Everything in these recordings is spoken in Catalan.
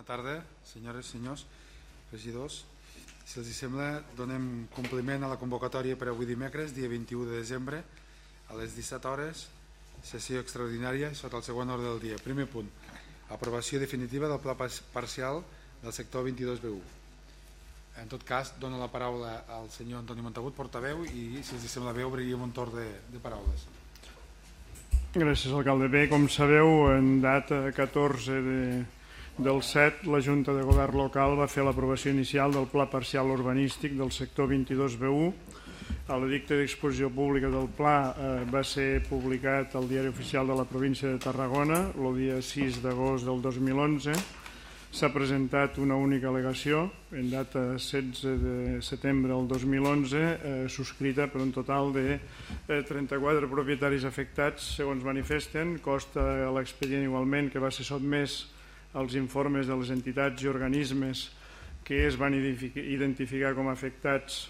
tarda, senyores i senyors regidors. Si els sembla, donem compliment a la convocatòria per avui dimecres, dia 21 de desembre, a les 17 hores, sessió extraordinària sota el següent ordre del dia. Primer punt, aprovació definitiva del pla parcial del sector 22B1. En tot cas, dono la paraula al senyor Antoni Montagut, portaveu, i si els sembla bé obriríem un torn de paraules. Gràcies, alcalde. Bé, com sabeu, en data 14 del 7, la Junta de Govern local va fer l'aprovació inicial del Pla Parcial Urbanístic del sector 22B1. L'edicte d'exposició pública del pla va ser publicat al Diari Oficial de la província de Tarragona el dia 6 d'agost del 2011. S'ha presentat una única al·legació en data 16 de setembre del 2011, subscrita per un total de 34 propietaris afectats, segons manifesten. Consta a l'expedient igualment que va ser sotmès als informes de les entitats i organismes que es van identificar com a afectats.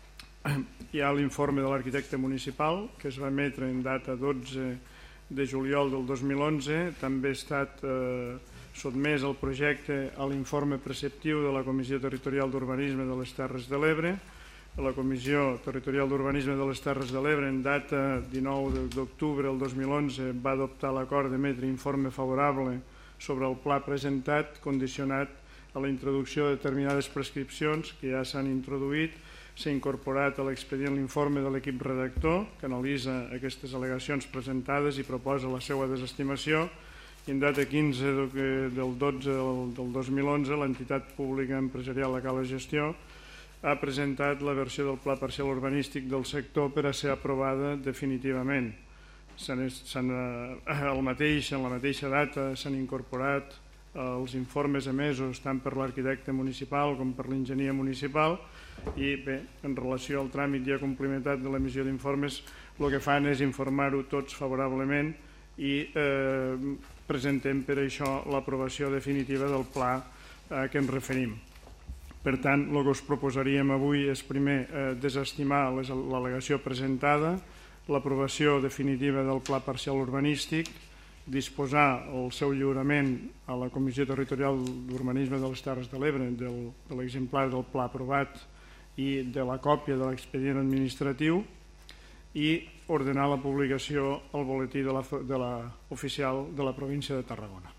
Hi ha l'informe de l'arquitecte municipal que es va emetre en data 12 de juliol del 2011. També ha estat sotmès el projecte a l'informe preceptiu de la Comissió Territorial d'Urbanisme de les Terres de l'Ebre. La Comissió Territorial d'Urbanisme de les Terres de l'Ebre, en data 19 d'octubre del 2011, va adoptar l'acord d'emetre informe favorable sobre el pla presentat, condicionat a la introducció de determinades prescripcions que ja s'han introduït. S'ha incorporat a l'expedient l'informe de l'equip redactor, que analitza aquestes al·legacions presentades i proposa la seva desestimació. I en data 15 del 12 del 2011, l'entitat pública empresarial de Cala Gestió ha presentat la versió del Pla Parcial Urbanístic del sector per a ser aprovada definitivament. En la mateixa data s'han incorporat els informes emesos tant per l'arquitecte municipal com per l'enginyer municipal i bé, en relació al tràmit ja complementat de l'emissió d'informes, el que fan és informar-ho tots favorablement i presentem per això l'aprovació definitiva del pla a què ens referim. Per tant, el que us proposaríem avui és primer desestimar l'al·legació presentada, l'aprovació definitiva del pla parcial urbanístic, disposar el seu lliurament a la Comissió Territorial d'Urbanisme de les Terres de l'Ebre de l'exemplar del pla aprovat i de la còpia de l'expedient administratiu i ordenar la publicació al boletí oficial de la província de Tarragona.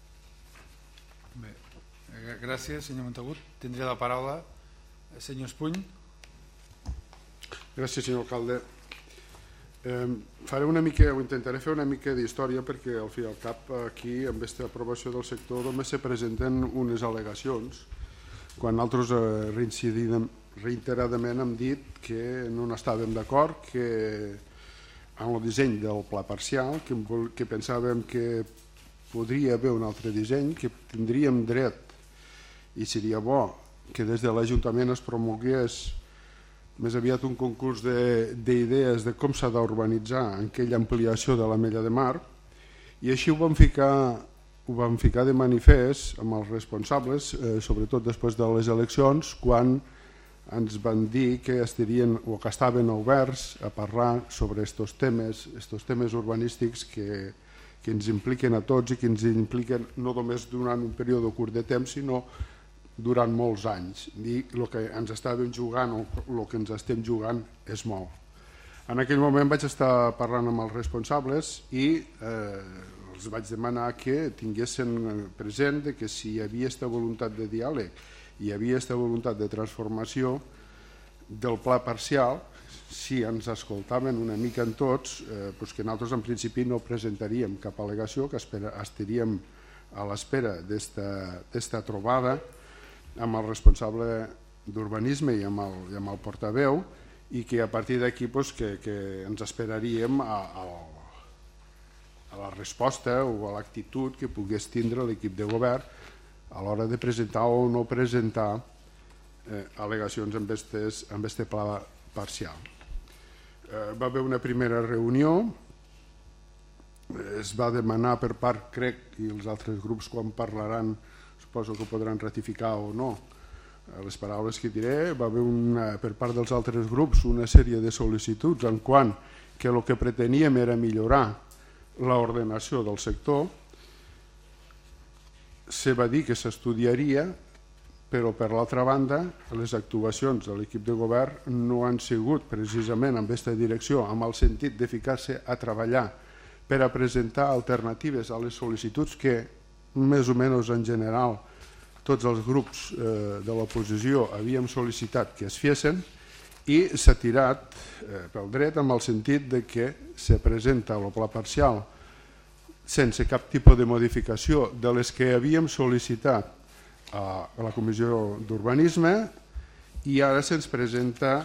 Bé, gràcies, senyor Montagut. Tindria la paraula el senyor Espuny. Gràcies, senyor alcalde. Intentaré fer una mica d'història perquè al fi i al cap aquí amb aquesta aprovació del sector només se presenten unes al·legacions quan nosaltres reiteradament hem dit que no estàvem d'acord amb el disseny del pla parcial, que pensàvem que podria haver un altre disseny, que tindríem dret i seria bo que des de l'Ajuntament es promulgués més aviat un concurs d'idees de com s'ha d'urbanitzar aquella ampliació de la Mella de Mar, i així ho vam ficar de manifest amb els responsables, sobretot després de les eleccions, quan ens van dir que estaven oberts a parlar sobre aquests temes urbanístics que ens impliquen a tots i que ens impliquen no només durant un període curt de temps, sinó durant molts anys. I el que ens estàvem jugant o el que ens estem jugant és molt. En aquell moment vaig estar parlant amb els responsables i els vaig demanar que tinguessin present que si hi havia aquesta voluntat de diàleg i hi havia aquesta voluntat de transformació del pla parcial, si ens escoltaven una mica en tots, que nosaltres en principi no presentaríem cap al·legació, que estaríem a l'espera d'esta trobada amb el responsable d'urbanisme i amb el portaveu, i que a partir d'aquí que ens esperaríem a la resposta o a l'actitud que pogués tindre l'equip de govern a l'hora de presentar o no presentar al·legacions amb aquest pla parcial. Va haver una primera reunió, es va demanar per part, crec, i els altres grups quan parlaran suposo que podran ratificar o no les paraules que diré, va haver per part dels altres grups una sèrie de sol·licituds en quant que el que preteníem era millorar l'ordenació del sector se va dir que s'estudiaria, però per l'altra banda les actuacions de l'equip de govern no han sigut precisament en aquesta direcció, amb el sentit de ficar-se a treballar per a presentar alternatives a les sol·licituds que més o menys en general tots els grups de l'oposició havíem sol·licitat que es fessin, i s'ha tirat pel dret amb el sentit de que se presenta el pla parcial sense cap tipus de modificació de les que havíem sol·licitat a la Comissió d'Urbanisme i ara se'ns presenta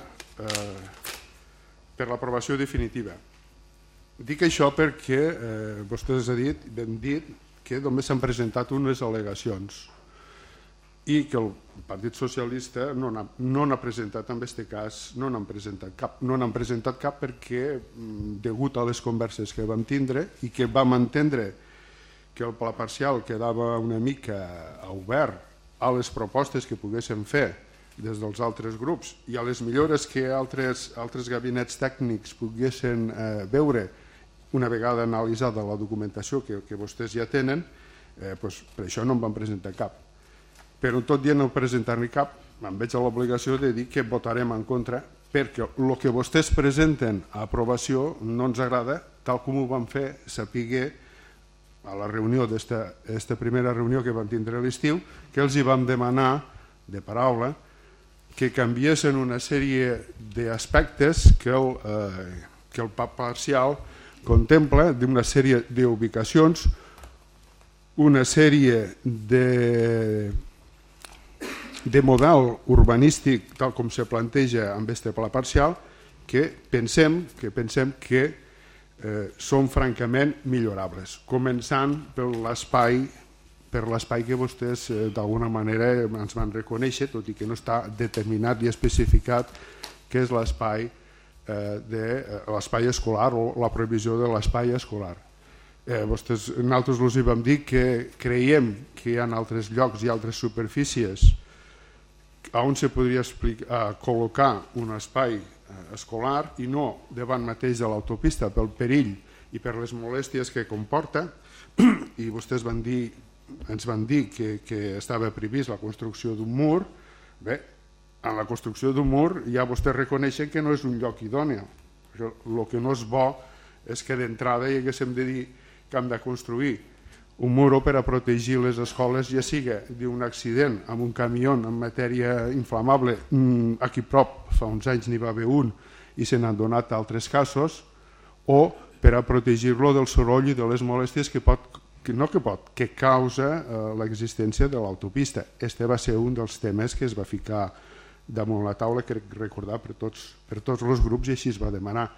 per l'aprovació definitiva. Dic això perquè vostès han dit que només s'han presentat unes al·legacions i que el Partit Socialista no n'ha presentat, en aquest cas, no n'han presentat cap perquè, degut a les converses que vam tindre i que vam entendre que el pla parcial quedava una mica obert a les propostes que poguéssim fer des dels altres grups i a les millores que altres gabinets tècnics poguessin veure una vegada analitzada la documentació que vostès ja tenen, per això no en van presentar cap. Però tot i no presentar-ne cap, em veig a l'obligació de dir que votarem en contra perquè el que vostès presenten a aprovació no ens agrada, tal com ho vam fer saber a la reunió d'esta primera reunió que vam tindre a l'estiu, que els hi vam demanar de paraula que canviessin una sèrie d'aspectes que el pla parcial contempla, d'una sèrie d'ubicacions, una sèrie de model urbanístic tal com se planteja amb aquest pla parcial que pensem que són francament millorables, començant per l'espai que vostès d'alguna manera ens van reconèixer, tot i que no està determinat i especificat que és l'espai escolar o la previsió de l'espai escolar. Nosaltres els vam dir que creiem que hi ha altres llocs i altres superfícies on se podria col·locar un espai escolar i no davant mateix de l'autopista pel perill i per les molèsties que comporta, i vostès ens van dir que estava previst la construcció d'un mur. Bé, en la construcció d'un mur ja vostès reconeixen que no és un lloc idoni. El que no és bo és que d'entrada hi haguéssim de dir que hem de construir un mur per a protegir les escoles, ja sigui d'un accident amb un camió amb matèria inflamable. Aquí prop fa uns anys n'hi va haver un i se n'han donat altres casos, o per a protegir-lo del soroll i de les molèsties que causa l'existència de l'autopista. Este va ser un dels temes que es va ficar damunt la taula, crec recordar per tots els grups, i així es va demanar.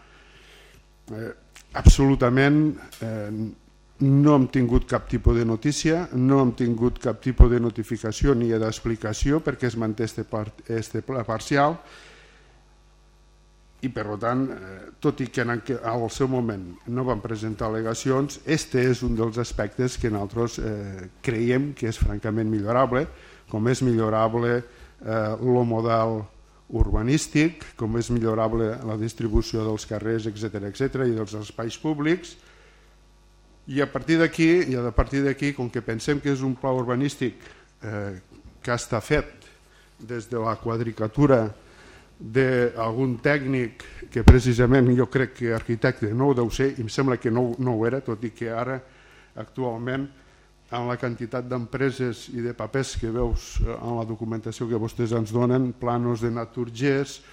Absolutament no hem tingut cap tipus de notícia, no hem tingut cap tipus de notificació ni d'explicació perquè es manté este pla parcial i per tant, tot i que al seu moment no van presentar al·legacions, este és un dels aspectes que nosaltres creiem que és francament millorable, com és millorable el model urbanístic, com és millorable la distribució dels carrers, etc., i dels espais públics. I a partir d'aquí, com que pensem que és un pla urbanístic que està fet des de la quadricatura d'algun tècnic que precisament jo crec que arquitecte no ho deu ser, i em sembla que no ho era, tot i que ara actualment amb la quantitat d'empreses i de papers que veus en la documentació que vostès ens donen, planos de Naturgés,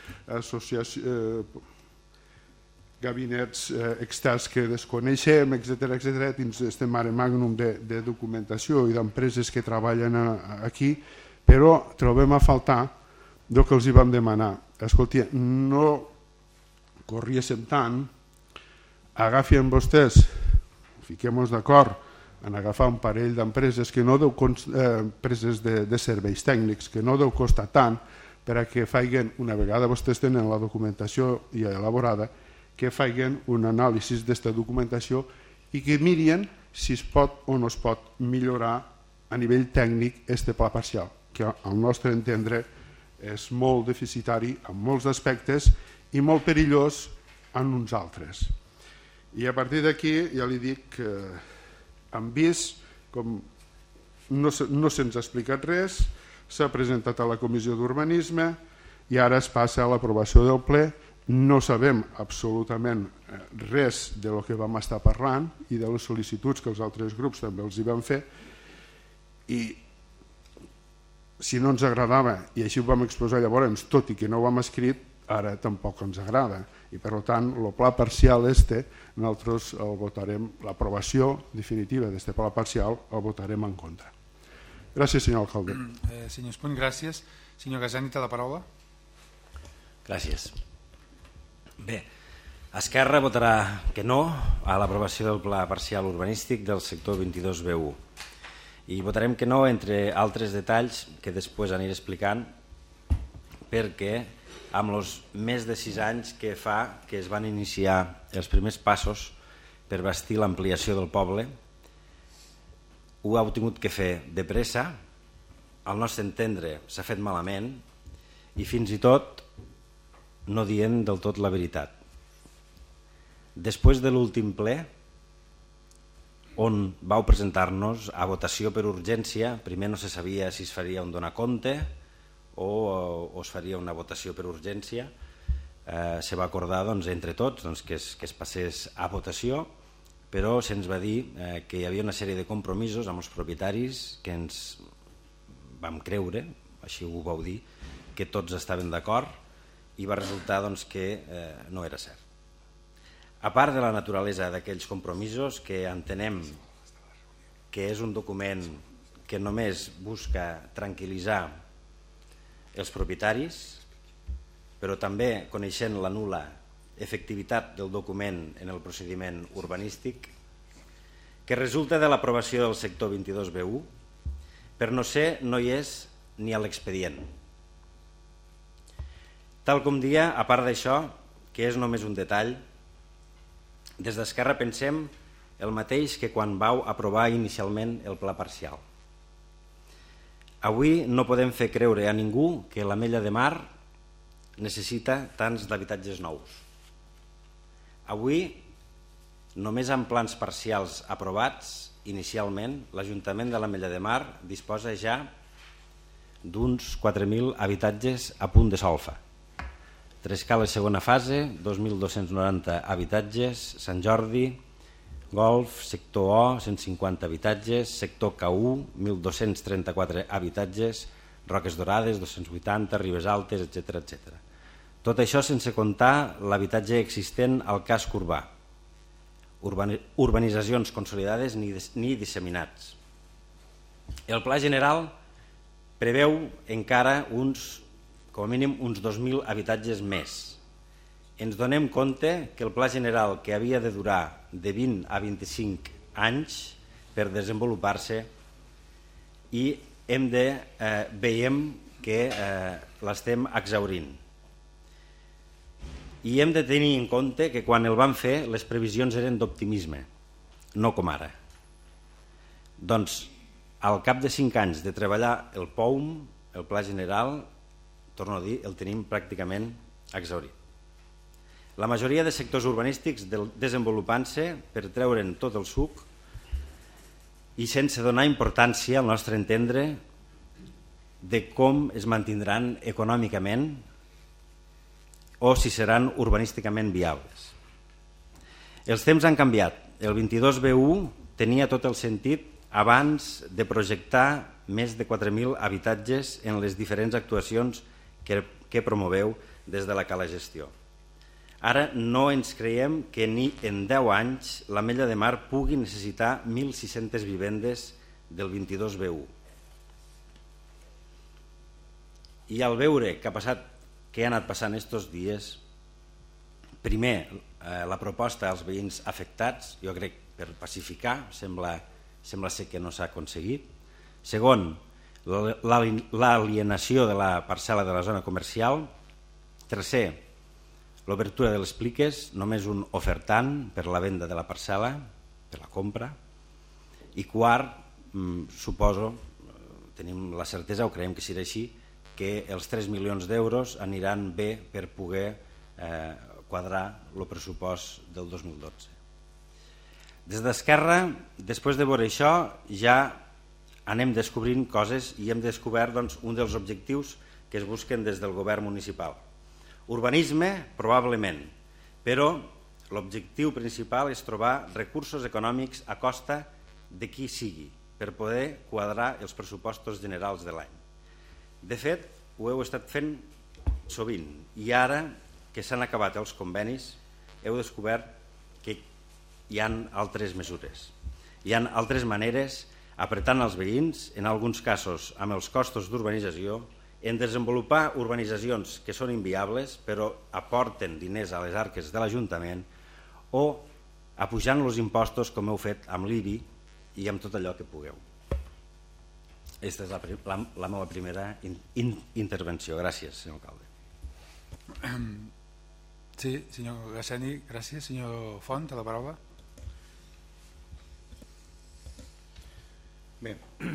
gabinets externs que desconeixem, etc., dins este mare magnum de documentació i d'empreses que treballen aquí, però trobem a faltar el que els hi vam demanar. Escolti, no corriéssim tant, agafin vostès, fiquem-nos d'acord en agafar un parell d'empreses empreses de serveis tècnics que no deu costar tant per a que facin, una vegada vostès tenen la documentació ja elaborada, que facin un anàlisi d'aquesta documentació i que mirin si es pot o no es pot millorar a nivell tècnic este pla parcial, que al nostre entendre és molt deficitari en molts aspectes i molt perillós en uns altres. I a partir d'aquí ja li dic que hem vist com no se'ns ha explicat res, s'ha presentat a la Comissió d'Urbanisme i ara es passa a l'aprovació del ple. No sabem absolutament res de lo que vam estar parlant i de les sol·licituds que els altres grups també els hi van fer, i si no ens agradava, i així ho vam exposar llavors, tot i que no ho hem escrit, ara tampoc ens agrada, i per tant el pla parcial nosaltres el votarem, l'aprovació definitiva d'aquest pla parcial el votarem en contra. Gràcies, senyor alcalde. Senyor Espuny, gràcies. Senyor Gasani, té la paraula. Gràcies. Bé, Esquerra votarà que no a l'aprovació del pla parcial urbanístic del sector 22B1 i votarem que no entre altres detalls que després aniré explicant, perquè amb els més de 6 anys que fa que es van iniciar els primers passos per bastir l'ampliació del poble, ho heu tingut que fer de pressa, al nostre entendre s'ha fet malament i fins i tot no dient del tot la veritat. Després de l'últim ple, on vau presentar-nos a votació per urgència, primer no se sabia si es faria un donar compte o es faria una votació per urgència, se va acordar entre tots que es passés a votació, però se'ns va dir que hi havia una sèrie de compromisos amb els propietaris que ens vam creure, així ho vau dir, que tots estaven d'acord, i va resultar que no era cert. A part de la naturalesa d'aquells compromisos, que entenem que és un document que només busca tranquil·litzar els propietaris, però també coneixent la nul·la efectivitat del document en el procediment urbanístic, que resulta de l'aprovació del sector 22B1, per no ser, no hi és ni a l'expedient. Tal com dia, a part d'això, que és només un detall, des d'Esquerra pensem el mateix que quan vau aprovar inicialment el pla parcial. Avui no podem fer creure a ningú que l'Ametlla de Mar necessita tants d'habitatges nous. Avui, només amb plans parcials aprovats inicialment, l'Ajuntament de l'Ametlla de Mar disposa ja d'uns 4.000 habitatges a punt de solfa. Trescales segona fase, 2.290 habitatges, Sant Jordi, Golf, sector O, 150 habitatges, sector K1, 1.234 habitatges, Roques Dorades, 280, Ribes Altes, etc. Tot això sense comptar l'habitatge existent al casc urbà, urbanitzacions consolidades ni disseminats. El pla general preveu encara com a mínim uns 2.000 habitatges més. Ens donem compte que el pla general, que havia de durar de 20 a 25 anys per desenvolupar-se, i veiem que l'estem exhaurint. I hem de tenir en compte que quan el vam fer les previsions eren d'optimisme, no com ara. Doncs al cap de 5 anys de treballar el POUM, el pla general, torno a dir, el tenim pràcticament exhaurit. La majoria de sectors urbanístics desenvolupant-se per treure'n tot el suc i sense donar importància, al nostre entendre, de com es mantindran econòmicament o si seran urbanísticament viables. Els temps han canviat. El 22B1 tenia tot el sentit abans de projectar més de 4.000 habitatges en les diferents actuacions que promoveu des de la Cala Gestió. Ara no ens creiem que ni en 10 anys l'Ametlla de Mar pugui necessitar 1.600 vivendes del 22B1. I al veure què ha anat passant estos dies, primer, la proposta als veïns afectats, jo crec per pacificar, sembla ser que no s'ha aconseguit. Segon, l'alienació de la parcel·la de la zona comercial. Tercer, l'obertura de les pliques, només un ofertant per la venda de la parcel·la, per la compra. I quart, suposo, tenim la certesa, o creiem que serà així, que els 3 milions d'euros aniran bé per poder quadrar el pressupost del 2012. Des d'Esquerra, després de veure això, ja anem descobrint coses i hem descobert un dels objectius que es busquen des del govern municipal. Urbanisme, probablement, però l'objectiu principal és trobar recursos econòmics a costa de qui sigui per poder quadrar els pressupostos generals de l'any. De fet, ho heu estat fent sovint i ara que s'han acabat els convenis heu descobert que hi ha altres mesures. Hi ha altres maneres apretant els veïns, en alguns casos amb els costos d'urbanització, en desenvolupar urbanitzacions que són inviables però aporten diners a les arques de l'Ajuntament o apujant els impostos com heu fet amb l'IBI i amb tot allò que pugueu. Aquesta és la meva primera intervenció. Gràcies, senyor alcalde. Sí, senyor Gasseni, gràcies. Senyor Font, a la paraula. Bé,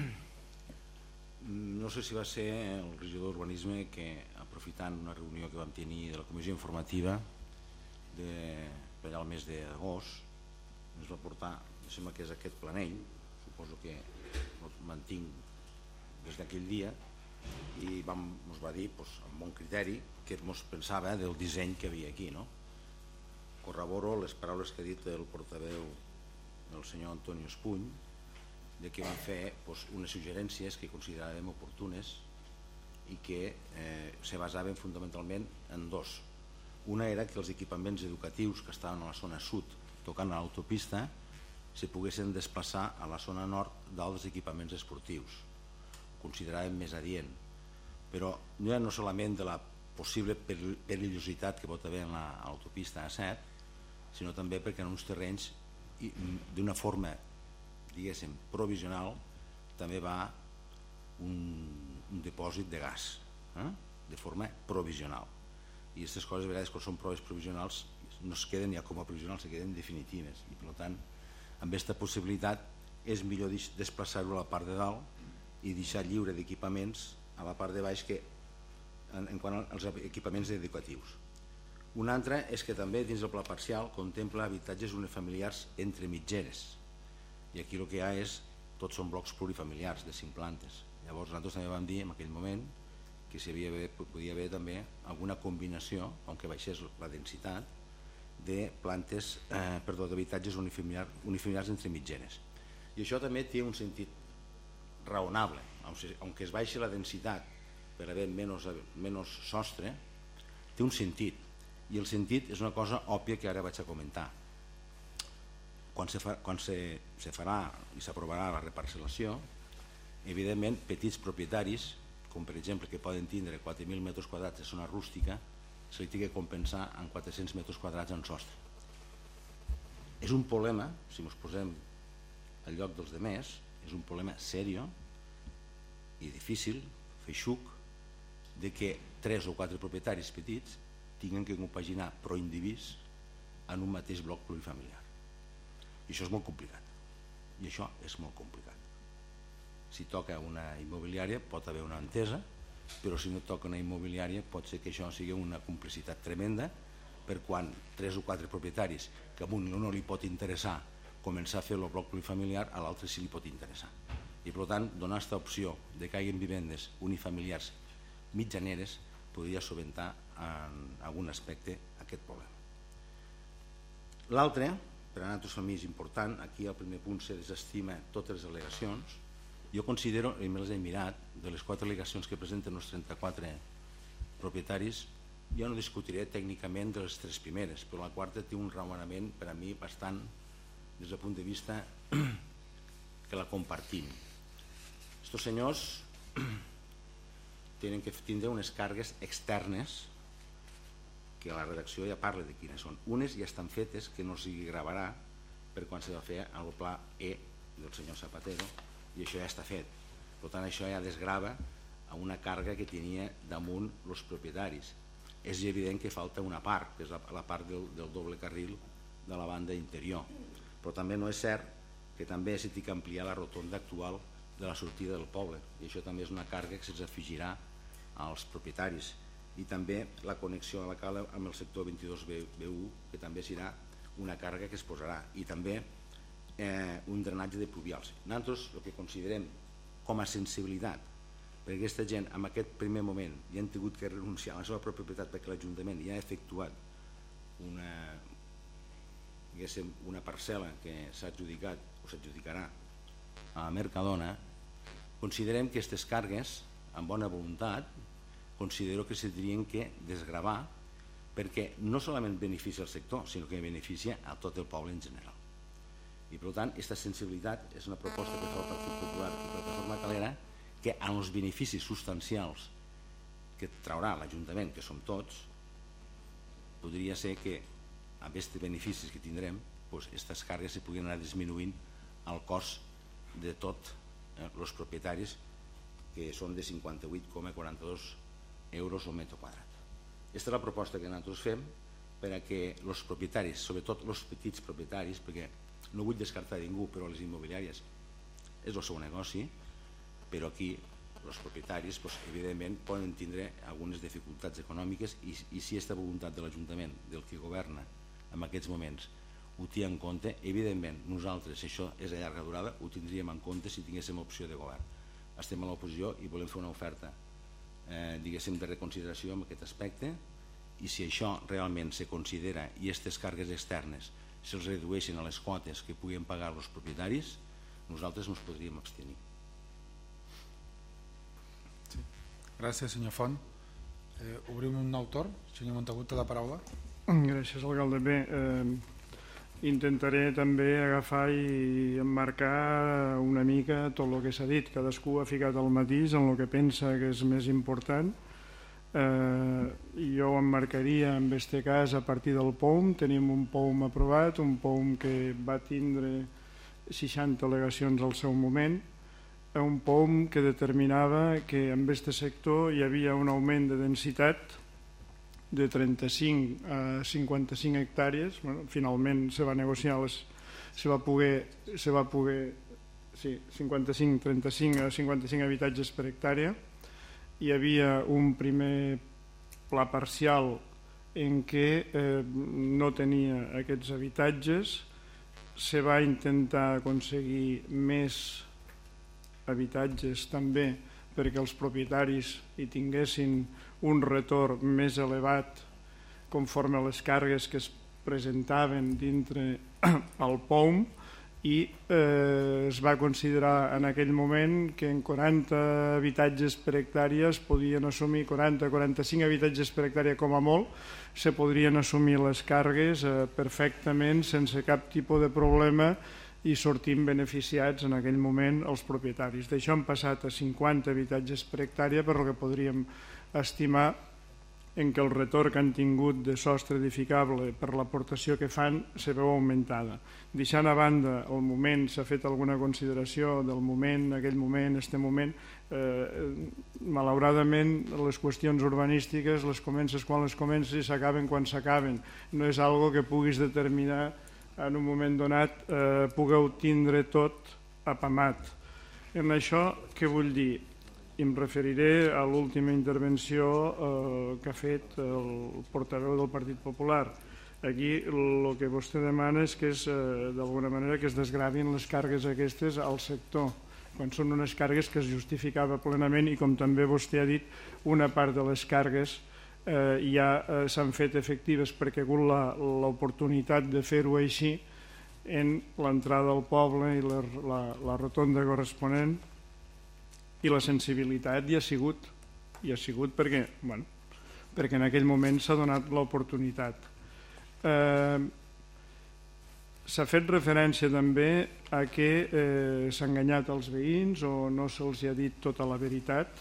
no sé si va ser el regidor d'Urbanisme que, aprofitant una reunió que vam tenir de la comissió informativa per allà al mes d'agost, ens va portar, em sembla que és aquest planell, suposo que el mantinc des d'aquell dia, i ens va dir amb bon criteri què ens pensava del disseny que havia aquí. Corroboro les paraules que ha dit el portaveu del senyor Antonio Espuny, de que van fer unes suggerències que consideràvem oportunes i que se basaven fundamentalment en dos. Una era que els equipaments educatius que estaven a la zona sud tocant a l'autopista se poguessin desplaçar a la zona nord d'altres equipaments esportius. Ho consideràvem més adient, però no solament de la possible perillositat que pot haver en l'autopista A7, sinó també perquè en uns terrenys d'una forma, diguéssim, provisional, també va un dipòsit de gas, de forma provisional. I aquestes coses, a vegades, quan són proves provisionals, no es queden ja com a provisionals, se queden definitives. I, per tant, amb aquesta possibilitat, és millor desplaçar-ho a la part de dalt i deixar lliure d'equipaments a la part de baix en quant als equipaments educatius. Una altra és que també dins del pla parcial contempla habitatges unifamiliars entre mitgeres, i aquí el que hi ha tots són blocs plurifamiliars de 5 plantes. Llavors nosaltres també vam dir en aquell moment que podia haver també alguna combinació, aunque baixés la densitat, d'habitatges unifamiliars entre mitgeres. I això també té un sentit raonable, aunque es baixi la densitat per haver menys sostre, té un sentit, i el sentit és una cosa òbvia que ara vaig a comentar. Quan se farà i s'aprovarà la reparcel·lació, evidentment petits propietaris, com per exemple que poden tindre 4.000 metres quadrats de zona rústica, se li té que compensar en 400 metres quadrats en sostre. És un problema, si ens posem al lloc dels demés, és un problema seriós i difícil, feixuc, de que 3 o 4 propietaris petits tinguin que compaginar pro indivís en un mateix bloc plurifamiliar. I això és molt complicat. I això és molt complicat. Si toca una immobiliària pot haver una entesa, però si no toca una immobiliària pot ser que això sigui una complicitat tremenda per quan 3 o 4 propietaris que a un no li pot interessar començar a fer el bloc plurifamiliar, a l'altre sí li pot interessar. I per tant, donar aquesta opció de que hi hagi vivendes unifamiliars mitjaneres podria solventar en algun aspecte aquest problema. L'altre, per a nosaltres per mi és important, aquí al primer punt se desestima totes les al·legacions. Jo considero, i me les he mirat, de les 4 al·legacions que presenten els 34 propietaris, jo no discutiré tècnicament de les 3 primeres, però la quarta té un raonament per a mi bastant, des del punt de vista que la compartim. Estos senyors tenen que tindre unes càrregues externes que la redacció ja parla de quines són. Unes ja estan fetes, que no s'hi gravarà per quan se va fer el pla E del senyor Zapatero, i això ja està fet. Per tant, això ja desgrava a una càrrega que tenia damunt els propietaris. És evident que falta una part, que és la part del doble carril de la banda interior. Però també no és cert que també s'ha d'ampliar la rotonda actual de la sortida del poble, i això també és una càrrega que se'ns afegirà als propietaris. I també la connexió a la cala amb el sector 22B1, que també serà una càrrega que es posarà, i també un drenatge de pluvials. Nosaltres el que considerem com a sensibilitat, perquè aquesta gent en aquest primer moment ja han tingut que renunciar a la seva pròpia propietat perquè l'Ajuntament ja ha efectuat una parcel·la que s'ha adjudicat o s'adjudicarà a Mercadona. Considerem que aquestes cargues, amb bona voluntat, considero que s'haurien que desgravar, perquè no solament beneficia el sector, sinó que beneficia a tot el poble en general. I per tant, aquesta sensibilitat és una proposta que fa el Partit Popular i Plataforma Calera, que en els beneficis substancials que traurà l'Ajuntament, que som tots, podria ser que amb aquests beneficis que tindrem, aquestes càrregues se puguin anar disminuint el cost de tots els propietaris, que són de 58,42 euros al metre quadrat. Aquesta és la proposta que nosaltres fem perquè els propietaris, sobretot els petits propietaris, perquè no vull descartar ningú, però les immobiliàries és el seu negoci, però aquí els propietaris evidentment poden tindre algunes dificultats econòmiques i si aquesta voluntat de l'Ajuntament, del que governa en aquests moments, ho té en compte, evidentment nosaltres, si això és a llarga durada, ho tindríem en compte si tinguéssim opció de govern. Estem a l'oposició i volem fer una oferta diguéssim de reconsideració en aquest aspecte, i si això realment se considera i aquestes càrregues externes se'ls redueixen a les quotes que puguin pagar els propietaris, nosaltres ens podríem abstenir. Gràcies, senyor Font. Obrim un nou torn. Senyor Montagut, té la paraula. Gràcies, alcalde. Bé, intentaré també agafar i emmarcar una mica tot el que s'ha dit. Cadascú ha ficat el matís en el que pensa que és més important. Jo ho emmarcaria en aquest cas a partir del POUM. Tenim un POUM aprovat, un POUM que va tindre 60 al·legacions al seu moment, un POUM que determinava que en aquest sector hi havia un augment de densitat de 35 a 55 hectàrees. Finalment se va negociar, se va poder 35 a 55 habitatges per hectàrea. Hi havia un primer pla parcial en què no tenia aquests habitatges. Se va intentar aconseguir més habitatges també perquè els propietaris hi tinguessin un retorn més elevat conforme a les càrregues que es presentaven dintre el POUM, i es va considerar en aquell moment que en 40 habitatges per hectàrea es podien assumir 40-45 habitatges per hectàrea com a molt, se podrien assumir les càrregues perfectament sense cap tipus de problema i sortim beneficiats en aquell moment els propietaris. D'això hem passat a 50 habitatges per hectàrea, per lo que podríem estimar en què el retorn que han tingut de sostre edificable per l'aportació que fan se veu augmentada. Deixant a banda el moment, s'ha fet alguna consideració del moment, aquell moment, este moment, malauradament les qüestions urbanístiques les comences quan les comences i s'acaben quan s'acaben. No és algo que puguis determinar en un moment donat, pugueu tindre tot apamat. En això, què vull dir? Em referiré a l'última intervenció que ha fet el portaveu del Partit Popular. Aquí el que vostè demana és que d'alguna manera que es desgravin les càrregues aquestes al sector, quan són unes càrregues que es justificava plenament i, com també vostè ha dit, una part de les càrregues ja s'han fet efectives perquè ha hagut l'oportunitat de fer-ho així en l'entrada al poble i la rotonda corresponent, i la sensibilitat hi ha sigut perquè en aquell moment s'ha donat l'oportunitat. S'ha fet referència també a que s'ha enganyat els veïns o no se'ls ha dit tota la veritat,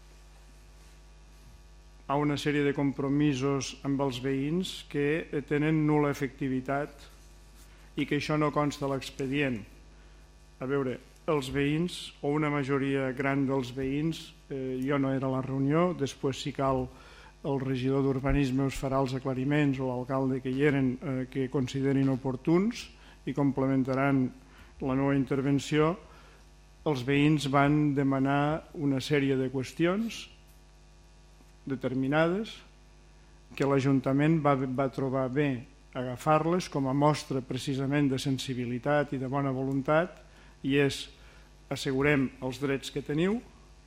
a una sèrie de compromisos amb els veïns que tenen nul·la efectivitat i que això no consta a l'expedient. A veure, els veïns, o una majoria gran dels veïns, jo no era a la reunió, després si cal el regidor d'Urbanisme us farà els aclariments o l'alcalde que hi eren que considerin oportuns i complementaran la meva intervenció. Els veïns van demanar una sèrie de qüestions determinades que l'Ajuntament va trobar bé agafar-les com a mostra precisament de sensibilitat i de bona voluntat, i és assegurem els drets que teniu,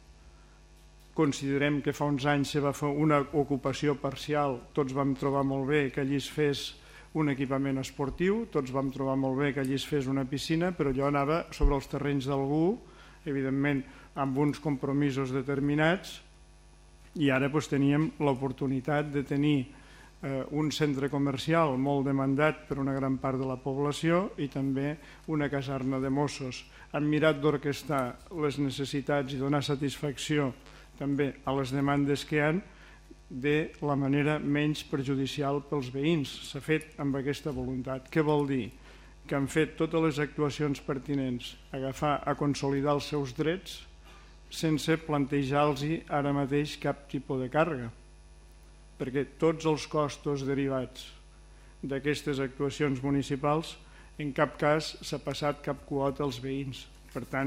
considerem que fa uns anys se va fer una ocupació parcial, tots vam trobar molt bé que allí es fes un equipament esportiu, tots vam trobar molt bé que allí es fes una piscina, però allò anava sobre els terrenys d'algú, evidentment amb uns compromisos determinats, i ara teníem l'oportunitat de tenir un centre comercial molt demandat per una gran part de la població i també una caserna de Mossos. Hem mirat d'orquestar les necessitats i donar satisfacció també a les demandes que hi ha de la manera menys perjudicial pels veïns. S'ha fet amb aquesta voluntat. Què vol dir? Que han fet totes les actuacions pertinents a consolidar els seus drets sense plantejar-los ara mateix cap tipus de càrrega, perquè tots els costos derivats d'aquestes actuacions municipals en cap cas s'ha passat cap quota als veïns. Per tant,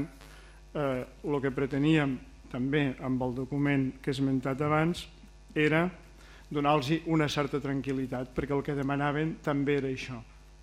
el que preteníem també amb el document que he esmentat abans era donar-los una certa tranquil·litat, perquè el que demanaven també era això.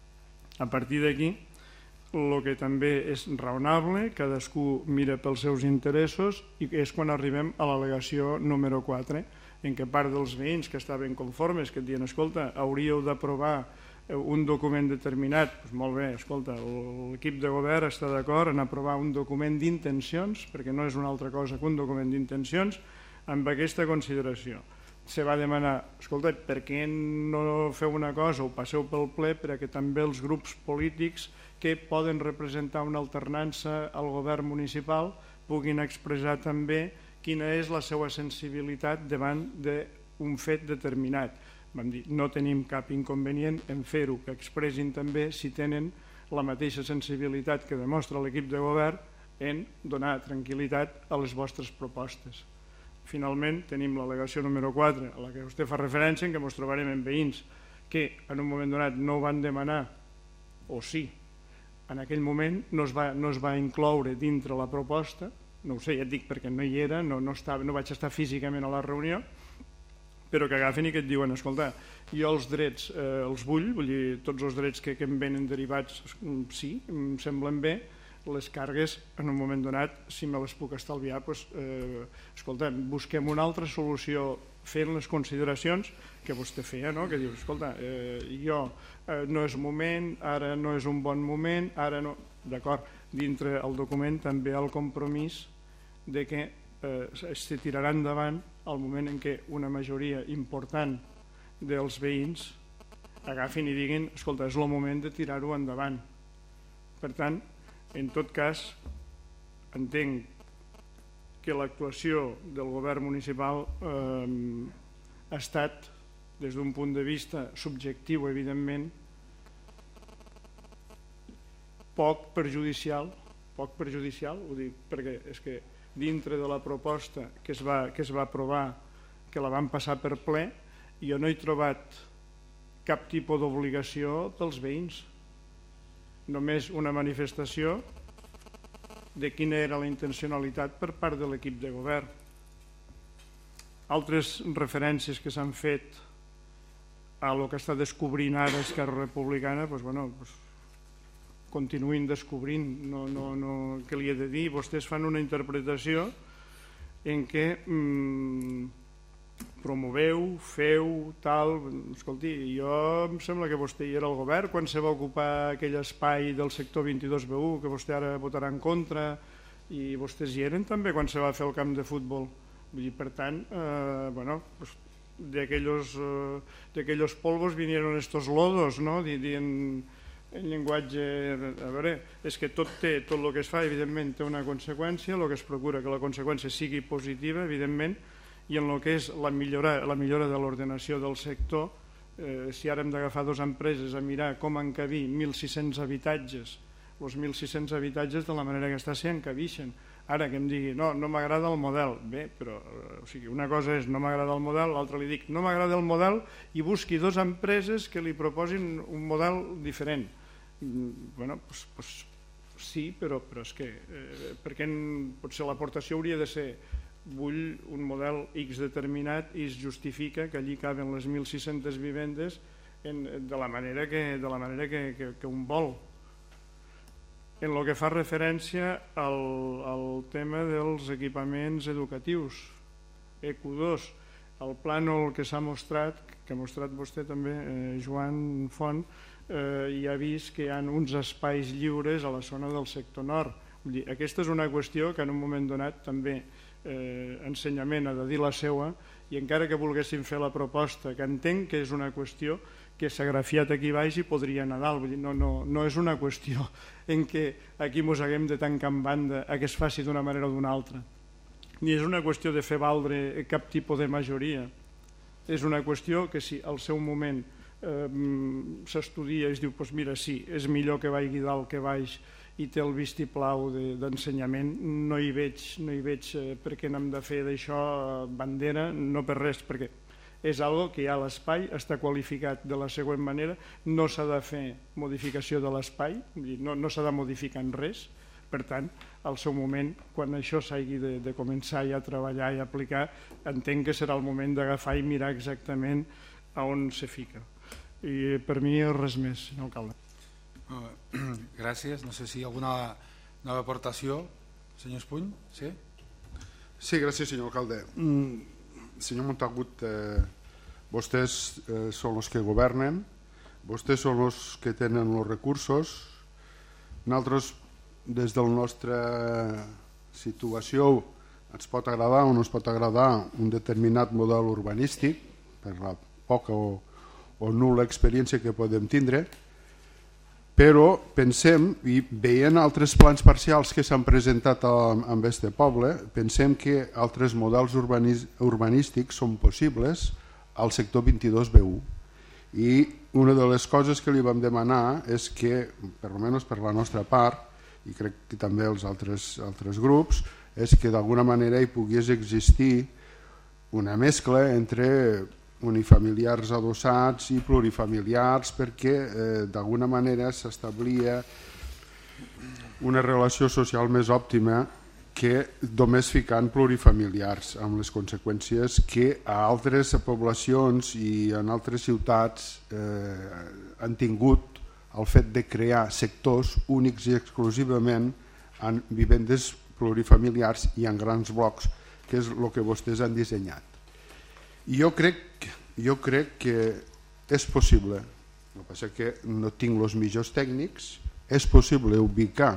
A partir d'aquí, el que també és raonable, cadascú mira pels seus interessos, i és quan arribem a l'al·legació número 4, en què part dels veïns que estaven conformes, que et diuen, escolta, hauríeu d'aprovar un document determinat, doncs molt bé, escolta, l'equip de govern està d'acord en aprovar un document d'intencions, perquè no és una altra cosa que un document d'intencions, amb aquesta consideració. Se va demanar, escolta, per què no feu una cosa, ho passeu pel ple, perquè també els grups polítics que poden representar una alternança al govern municipal puguin expressar també quina és la seva sensibilitat davant d'un fet determinat. Vam dir, no tenim cap inconvenient en fer-ho, que expressin també si tenen la mateixa sensibilitat que demostra l'equip de govern en donar tranquil·litat a les vostres propostes. Finalment, tenim l'al·legació número 4, a la que vostè fa referència, en què ens trobarem amb veïns que en un moment donat no van demanar, o sí, en aquell moment no es va incloure dintre la proposta, no ho sé, ja et dic perquè no hi era, no vaig estar físicament a la reunió, però que agafen i que et diuen, escolta, jo els drets els vull dir, tots els drets que em venen derivats, sí, em semblen bé, les càrregues, en un moment donat, si me les puc estalviar, escolta, busquem una altra solució fent les consideracions que vostè feia, que dius, escolta, jo no és moment, ara no és un bon moment, ara no... D'acord, dintre el document també hi ha el compromís de que es tirarà endavant al moment en què una majoria important dels veïns agafin i diguin, escolta, és el moment de tirar-ho endavant. Per tant, en tot cas, entenc que l'actuació del govern municipal ha estat, des d'un punt de vista subjectiu, evidentment, poc perjudicial, ho dic perquè és que dintre de la proposta que es va aprovar, que la vam passar per ple, jo no he trobat cap tipus d'obligació pels veïns. Només una manifestació de quina era la intencionalitat per part de l'equip de govern. Altres referències que s'han fet a lo que està descobrint ara Esquerra Republicana, continuïn descobrint, què li he de dir? Vostès fan una interpretació en què promoveu, feu, tal... Escolti, jo em sembla que vostè hi era al govern quan se va ocupar aquell espai del sector 22B1 que vostè ara votarà en contra, i vostès hi eren també quan se va fer el camp de futbol. Per tant, de aquellos polvos vinieron estos lodos, no? Dient en llenguatge... A veure, és que tot el que es fa, evidentment, té una conseqüència, el que es procura que la conseqüència sigui positiva, evidentment, i en el que és la millora de l'ordenació del sector, si ara hem d'agafar dues empreses a mirar com encabir 1.600 habitatges, els 1.600 habitatges de la manera que està s'hi encabixen. Ara que em digui, no m'agrada el model, bé, però una cosa és no m'agrada el model, l'altra li dic no m'agrada el model i busqui dues empreses que li proposin un model diferent. Sí, però és que perquè potser l'aportació hauria de ser vull un model X determinat i es justifica que allí caben les 1.600 vivendes de la manera que un vol. En el que fa referència al tema dels equipaments educatius, EQ2, el plànol que s'ha mostrat, que ha mostrat vostè també, Joan Font, ja ha vist que hi ha uns espais lliures a la zona del sector nord. Vull dir, aquesta és una qüestió que en un moment donat també ensenyament ha de dir la seua, i encara que volguéssim fer la proposta, que entenc que és una qüestió que s'ha grafiat aquí baix i podria anar a dalt. Vull dir, no és una qüestió en què aquí ens haguem de tancar en banda a que es faci d'una manera o d'una altra. Ni és una qüestió de fer valdre cap tipus de majoria. És una qüestió que si al seu moment s'estudia i es diu, doncs mira, sí, és millor que vagi dalt que baix i té el vistiplau d'ensenyament, no hi veig per què n'hem de fer d'això bandera, no per res, perquè és algo que ja l'espai està qualificat de la següent manera, no s'ha de fer modificació de l'espai, no s'ha de modificar en res, per tant, al seu moment, quan això s'hagi de començar ja a treballar i aplicar, entenc que serà el moment d'agafar i mirar exactament a on se fica. I per mi res més, senyor alcalde. Gràcies. No sé si hi ha alguna nova aportació. Senyor Espuny? Sí? Sí, gràcies, senyor alcalde. Senyor Montagut, vostès són els que governen, vostès són els que tenen els recursos. Nosaltres, des de la nostra situació, ens pot agradar o no ens pot agradar un determinat model urbanístic, per la poca o nul·la experiència que podem tindre, però pensem, i veient altres plans parcials que s'han presentat en aquest poble, pensem que altres models urbanístics són possibles al sector 22B1. I una de les coses que li vam demanar és que, per almenys per la nostra part, i crec que també els altres grups, és que d'alguna manera hi pogués existir una mescla entre unifamiliars adossats i plurifamiliars, perquè d'alguna manera s'establia una relació social més òptima que només ficant plurifamiliars, amb les conseqüències que a altres poblacions i en altres ciutats han tingut el fet de crear sectors únics i exclusivament en vivendes plurifamiliars i en grans blocs, que és el que vostès han dissenyat. Jo crec que és possible, el que passa que no tinc els millors tècnics, és possible ubicar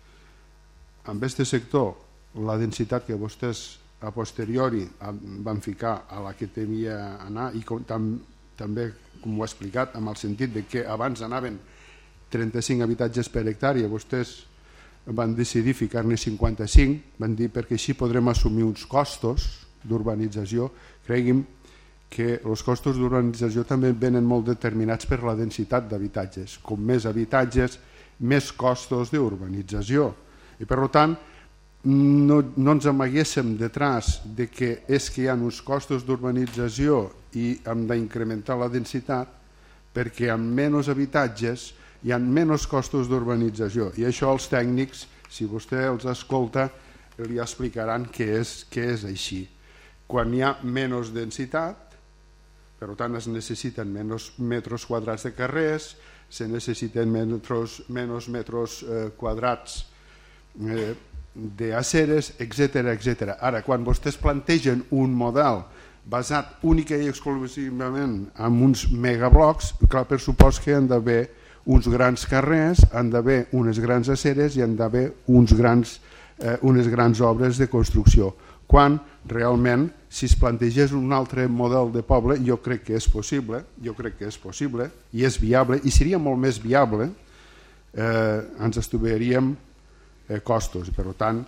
en aquest sector la densitat que vostès a posteriori van ficar a la que temia anar, i també, com ho he explicat, amb el sentit de que abans anaven 35 habitatges per hectàrea, vostès van decidir ficar-ne 55, van dir perquè així podrem assumir uns costos d'urbanització. Cregui'm que els costos d'urbanització també venen molt determinats per la densitat d'habitatges. Com més habitatges, més costos d'urbanització. I per tant, no ens amaguéssim detrás de que és que hi ha uns costos d'urbanització i hem d'incrementar la densitat, perquè amb menys habitatges hi ha menys costos d'urbanització. I això els tècnics, si vostè els escolta, li explicaran que és així. Quan hi ha menys densitat, per tant es necessiten menys metres quadrats de carrers, se necessiten menys metres quadrats d'aceres, etc. Ara, quan vostès plantegen un model basat única i exclusivament en uns megablocs, clar, per supòs que han d'haver uns grans carrers, han d'haver unes grans aceres i han d'haver unes grans obres de construcció. Quan realment, si es plantegés un altre model de poble, jo crec que és possible i és viable, i seria molt més viable, ens estudiaríem costos. Per tant,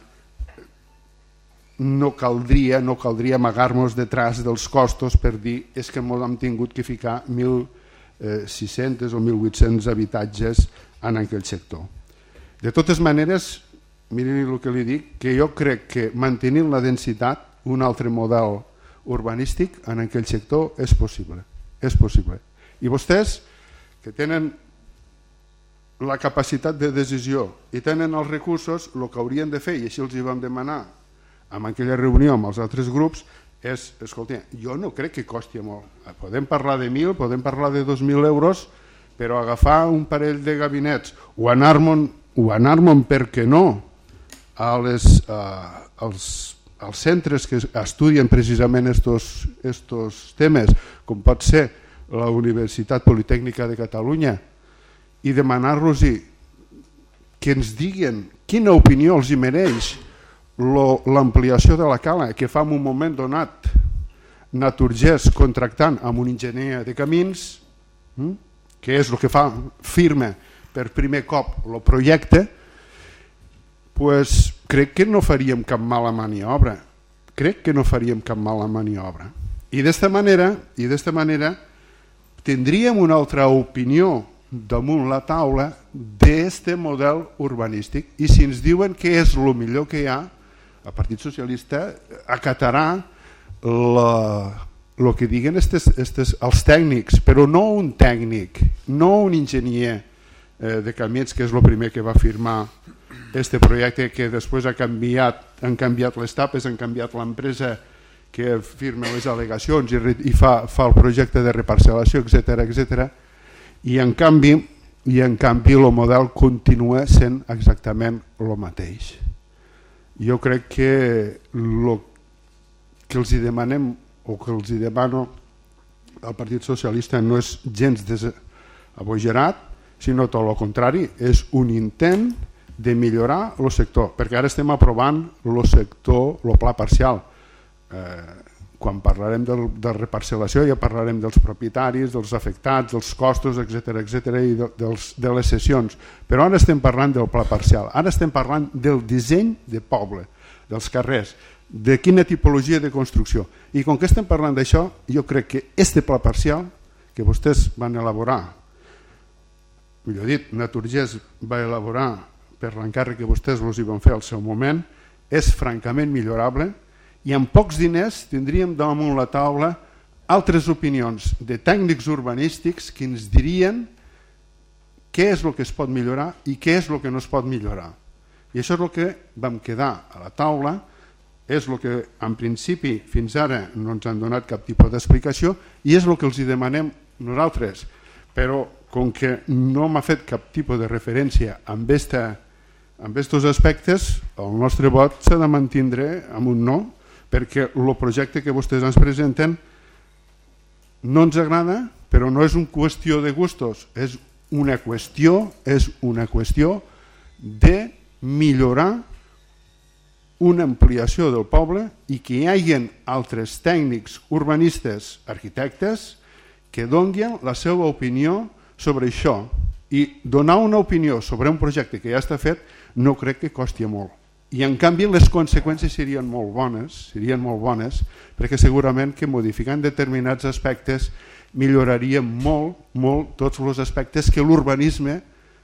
no caldria amagar-nos detrás dels costos per dir és que hem tingut que ficar 1.600 o 1.800 habitatges en aquell sector. De totes maneres, mirin el que li dic, que jo crec que mantenint la densitat, un altre model urbanístic en aquell sector és possible. I vostès, que tenen la capacitat de decisió i tenen els recursos, el que haurien de fer, i així els hi vam demanar en aquella reunió amb els altres grups, és, escolta, jo no crec que costi molt. Podem parlar de 1.000, podem parlar de 2.000 euros, però agafar un parell de gabinets o anar-me'n o anar-me'n, per què no, als centres que estudien precisament estos temes, com pot ser la Universitat Politècnica de Catalunya, i demanar-los que ens diguin quina opinió els hi mereix l'ampliació de la cala que fa en un moment donat Naturgés contractant amb un enginyer de camins, que és el que firma per primer cop el projecte, pues crec que no faríem cap mala maniobra. I d'esta manera tindríem una altra opinió damunt la taula d'este model urbanístic, i si ens diuen que és el millor que hi ha, el Partit Socialista acatarà el que diguen els tècnics, però no un tècnic, no un enginyer de camins, que és el primer que va firmar este projecte, que després han canviat les tapes, han canviat l'empresa que firma les al·legacions i fa el projecte de reparcel·lació, etc. I en canvi el model continua sent exactament el mateix. Jo crec que el que els demanem o que els demano al Partit Socialista no és gens abogerat, sinó tot el contrari, és un intent de millorar el sector, perquè ara estem aprovant el pla parcial. Quan parlarem de reparcel·lació ja parlarem dels propietaris, dels afectats, dels costos, etc. i de les cessions, però ara estem parlant del pla parcial, ara estem parlant del disseny de poble, dels carrers, de quina tipologia de construcció. I com que estem parlant d'això, jo crec que este pla parcial que vostès van elaborar, millor dit, Naturgés va elaborar per l'encàrrec que vostès els hi van fer al seu moment, és francament millorable, i amb pocs diners tindríem damunt la taula altres opinions de tècnics urbanístics que ens dirien què és el que es pot millorar i què és el que no es pot millorar. I això és el que vam quedar a la taula, és el que en principi fins ara no ens han donat cap tipus d'explicació i és el que els demanem nosaltres, però com que no m'ha fet cap tipus de referència amb aquests aspectes, el nostre vot s'ha de mantindre amb un no, perquè el projecte que vostès ens presenten no ens agrada, però no és una qüestió de gustos, és una qüestió de millorar una ampliació del poble i que hi hagi altres tècnics urbanistes, arquitectes, que donin la seva opinió sobre això. I donar una opinió sobre un projecte que ja està fet no crec que costi molt. I en canvi les conseqüències serien molt bones, perquè segurament que modificant determinats aspectes milloraria molt tots els aspectes que l'urbanisme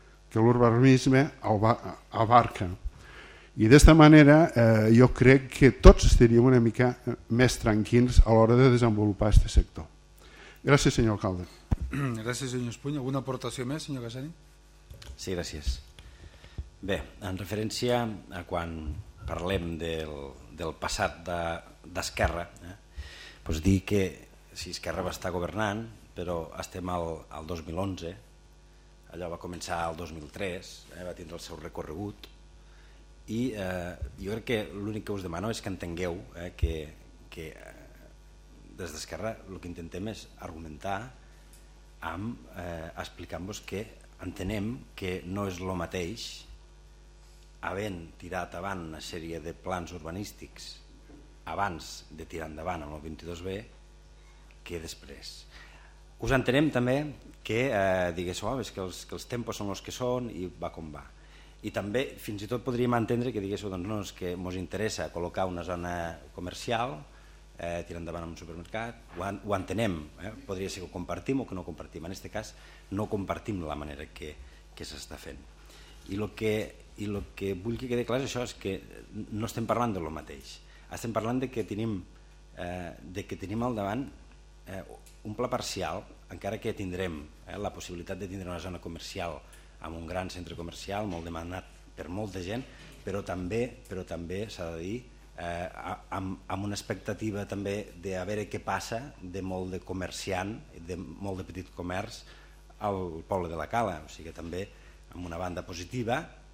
abarca. I d'esta manera jo crec que tots estaríem una mica més tranquils a l'hora de desenvolupar aquest sector. Gràcies, senyor alcalde. Gràcies, senyor Espuny. Alguna aportació més, senyor Casani? Sí, gràcies. Bé, en referència a quan parlem del passat d'Esquerra, doncs dir que si Esquerra va estar governant, però estem al 2011, allò va començar al 2003, va tindre el seu recorregut, i jo crec que l'únic que us demano és que entengueu que des d'Esquerra el que intentem és argumentar explicant-vos que entenem que no és el mateix havent tirat avant una sèrie de plans urbanístics abans de tirar endavant amb el 22B que després. Us entenem també que diguéssiu és que els tempos són els que són i va com va. I també fins i tot podríem entendre que diguéssiu doncs no, és que ens interessa col·locar una zona comercial, tirar endavant un supermercat, ho entenem, podria ser que ho compartim o que no ho compartim. En aquest cas no compartim la manera que s'està fent. I el que vull que quedi clar és això, és que no estem parlant del mateix. Estem parlant de que tenim al davant un pla parcial, encara que tindrem la possibilitat de tindre una zona comercial amb un gran centre comercial molt demanat per molta gent, però també s'ha de dir amb una expectativa també de veure què passa de molt de comerciant, de molt de petit comerç al poble de la Cala, o sigui que també amb una banda positiva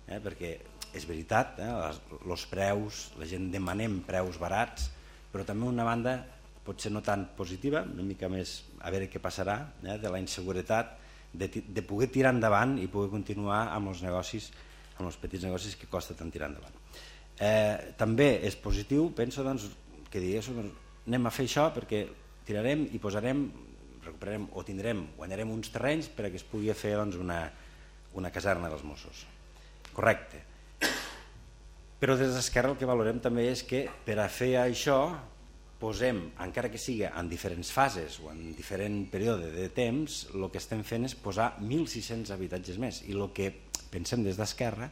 perquè és veritat, els preus, la gent demanem preus barats, però també una banda potser no tan positiva, una mica més a veure què passarà, de la inseguretat, de poder tirar endavant i poder continuar amb els negocis, amb els petits negocis que costa tant tirar endavant. També és positiu, penso, que digués, anem a fer això perquè tirarem i posarem, recuperarem o guanyarem uns terrenys perquè es pugui fer una caserna dels Mossos. Correcte. Però des d'Esquerra el que valorem també és que per a fer això posem, encara que sigui en diferents fases o en diferent període de temps, el que estem fent és posar 1.600 habitatges més, i el que pensem des d'Esquerra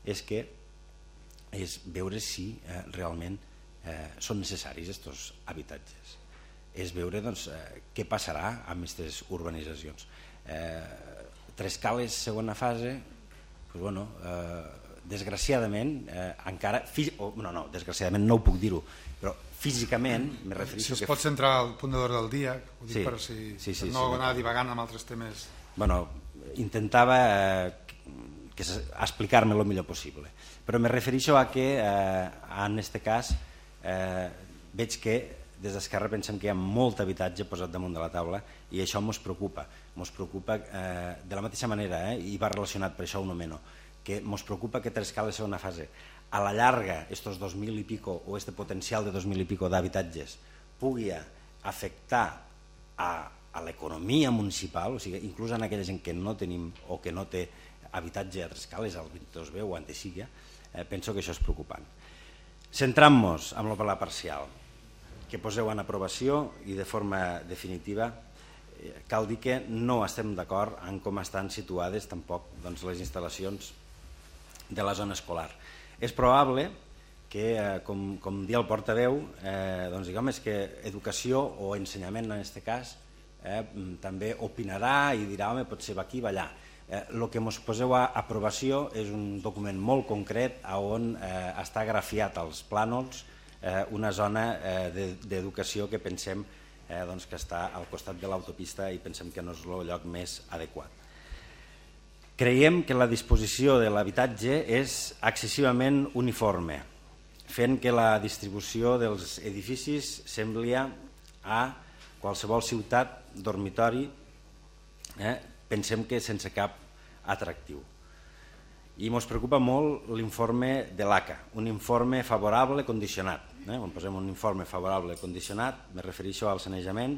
és veure si realment són necessaris aquests habitatges, és veure què passarà amb aquestes urbanitzacions. Trescales segona fase, desgraciadament encara, desgraciadament no ho puc dir-ho, però físicament me refereixo... Si es pot centrar al punt d'ordre del dia, ho dic per no anar divagant amb altres temes. Intentava explicar-me el millor possible, però me refereixo a que en aquest cas veig que des d'Esquerra pensem que hi ha molt habitatge posat damunt de la taula i això ens preocupa. Ens preocupa de la mateixa manera, i va relacionat, per això ho nomeno, que ens preocupa que Trescales segona fase a la llarga, estos 2.000 i pico o este potencial de 2.000 i pico d'habitatges pugui afectar a l'economia municipal, o sigui, inclús en aquella gent que no tenim o que no té habitatge a Trescales, al 22B o a Antesiga, penso que això és preocupant. Centrant-nos en el pla parcial que poseu en aprovació i de forma definitiva, cal dir que no estem d'acord en com estan situades tampoc les instal·lacions de la zona escolar. És probable que, com dia el portaveu, diguem que educació o ensenyament en aquest cas també opinarà i dirà, home, potser va aquí, va allà. El que ens poseu a aprovació és un document molt concret on està grafiat als plànols una zona d'educació que pensem que està al costat de l'autopista i pensem que no és el lloc més adequat. Creiem que la disposició de l'habitatge és excessivament uniforme, fent que la distribució dels edificis sembli a qualsevol ciutat dormitori, pensem que sense cap atractiu. I ens preocupa molt l'informe de l'ACA, un informe favorable condicionat. Quan posem un informe favorable condicionat, me refereixo al sanejament,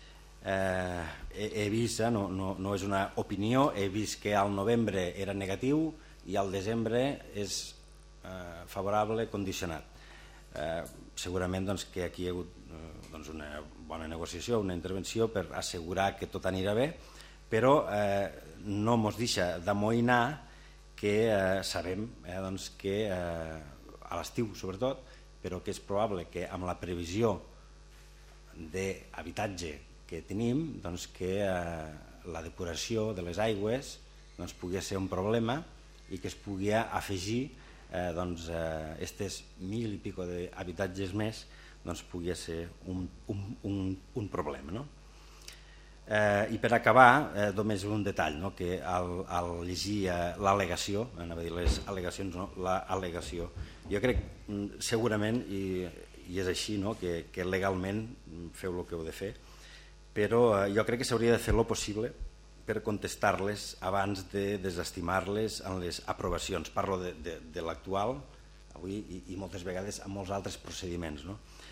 he vist, no és una opinió, he vist que al novembre era negatiu i al desembre és favorable condicionat. Segurament que aquí hi ha hagut una bona negociació, una intervenció per assegurar que tot anirà bé, però no ens deixa d'amoïnar que sabem que a l'estiu sobretot, però que és probable que amb la previsió d'habitatge que tenim, que la depuració de les aigües pugui ser un problema i que es pugui afegir aquests 1.000 i pico d'habitatges més pugui ser un problema. I per acabar, només un detall, que al llegir l'al·legació, anava a dir les al·legacions, no, l'al·legació, jo crec segurament, i és així, que legalment feu el que heu de fer, però jo crec que s'hauria de fer el possible per contestar-les abans de desestimar-les en les aprovacions. Parlo de l'actual, avui, i moltes vegades amb molts altres procediments.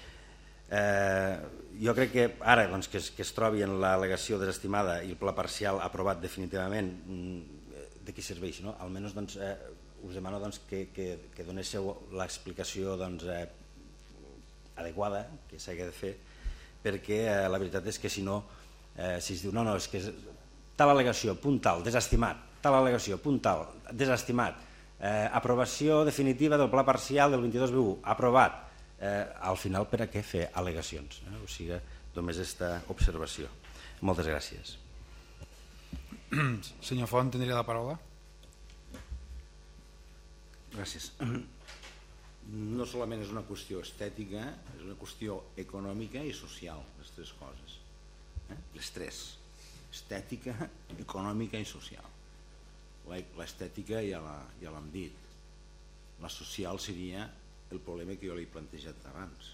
Jo crec que ara que es trobi en l'al·legació desestimada i el pla parcial aprovat definitivament, de què serveix? Almenys us demano que donéssiu l'explicació adequada que s'hagi de fer, perquè la veritat és que si no, si es diu no, és que tal al·legació, punt tal, desestimat, tal al·legació, punt tal, desestimat, aprovació definitiva del pla parcial del 22B1, aprovat, al final per a què fer al·legacions? O sigui, només aquesta observació. Moltes gràcies. Senyor Font, tindria la paraula. Gràcies. No solament és una qüestió estètica, és una qüestió econòmica i social, les tres coses. Les tres. Estètica, econòmica i social. L'estètica ja l'hem dit. La social seria el problema que jo li he plantejat abans.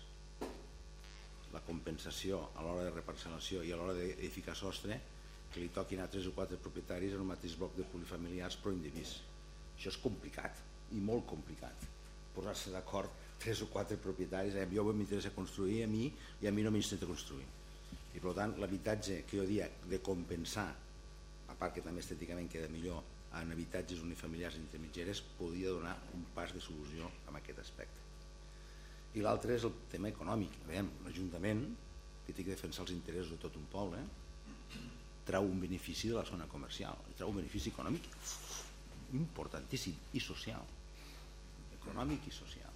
La compensació a l'hora de reparcel·lació i a l'hora d'edificar sostre que li toquin a 3 o 4 propietaris en un mateix bloc de polifamiliars però indivís. Això és complicat i molt complicat. Posar-se d'acord 3 o 4 propietaris, jo m'interessa construir a mi i a mi no m'interessa construir. I per tant l'habitatge que jo dia de compensar, a part que també estèticament queda millor en habitatges unifamiliars intermitgeres, podia donar un pas de solució en aquest aspecte. I l'altre és el tema econòmic. L'Ajuntament, que té que defensar els interessos de tot un poble, trau un benefici de la zona comercial, trau un benefici econòmic importantíssim i social, econòmic i social.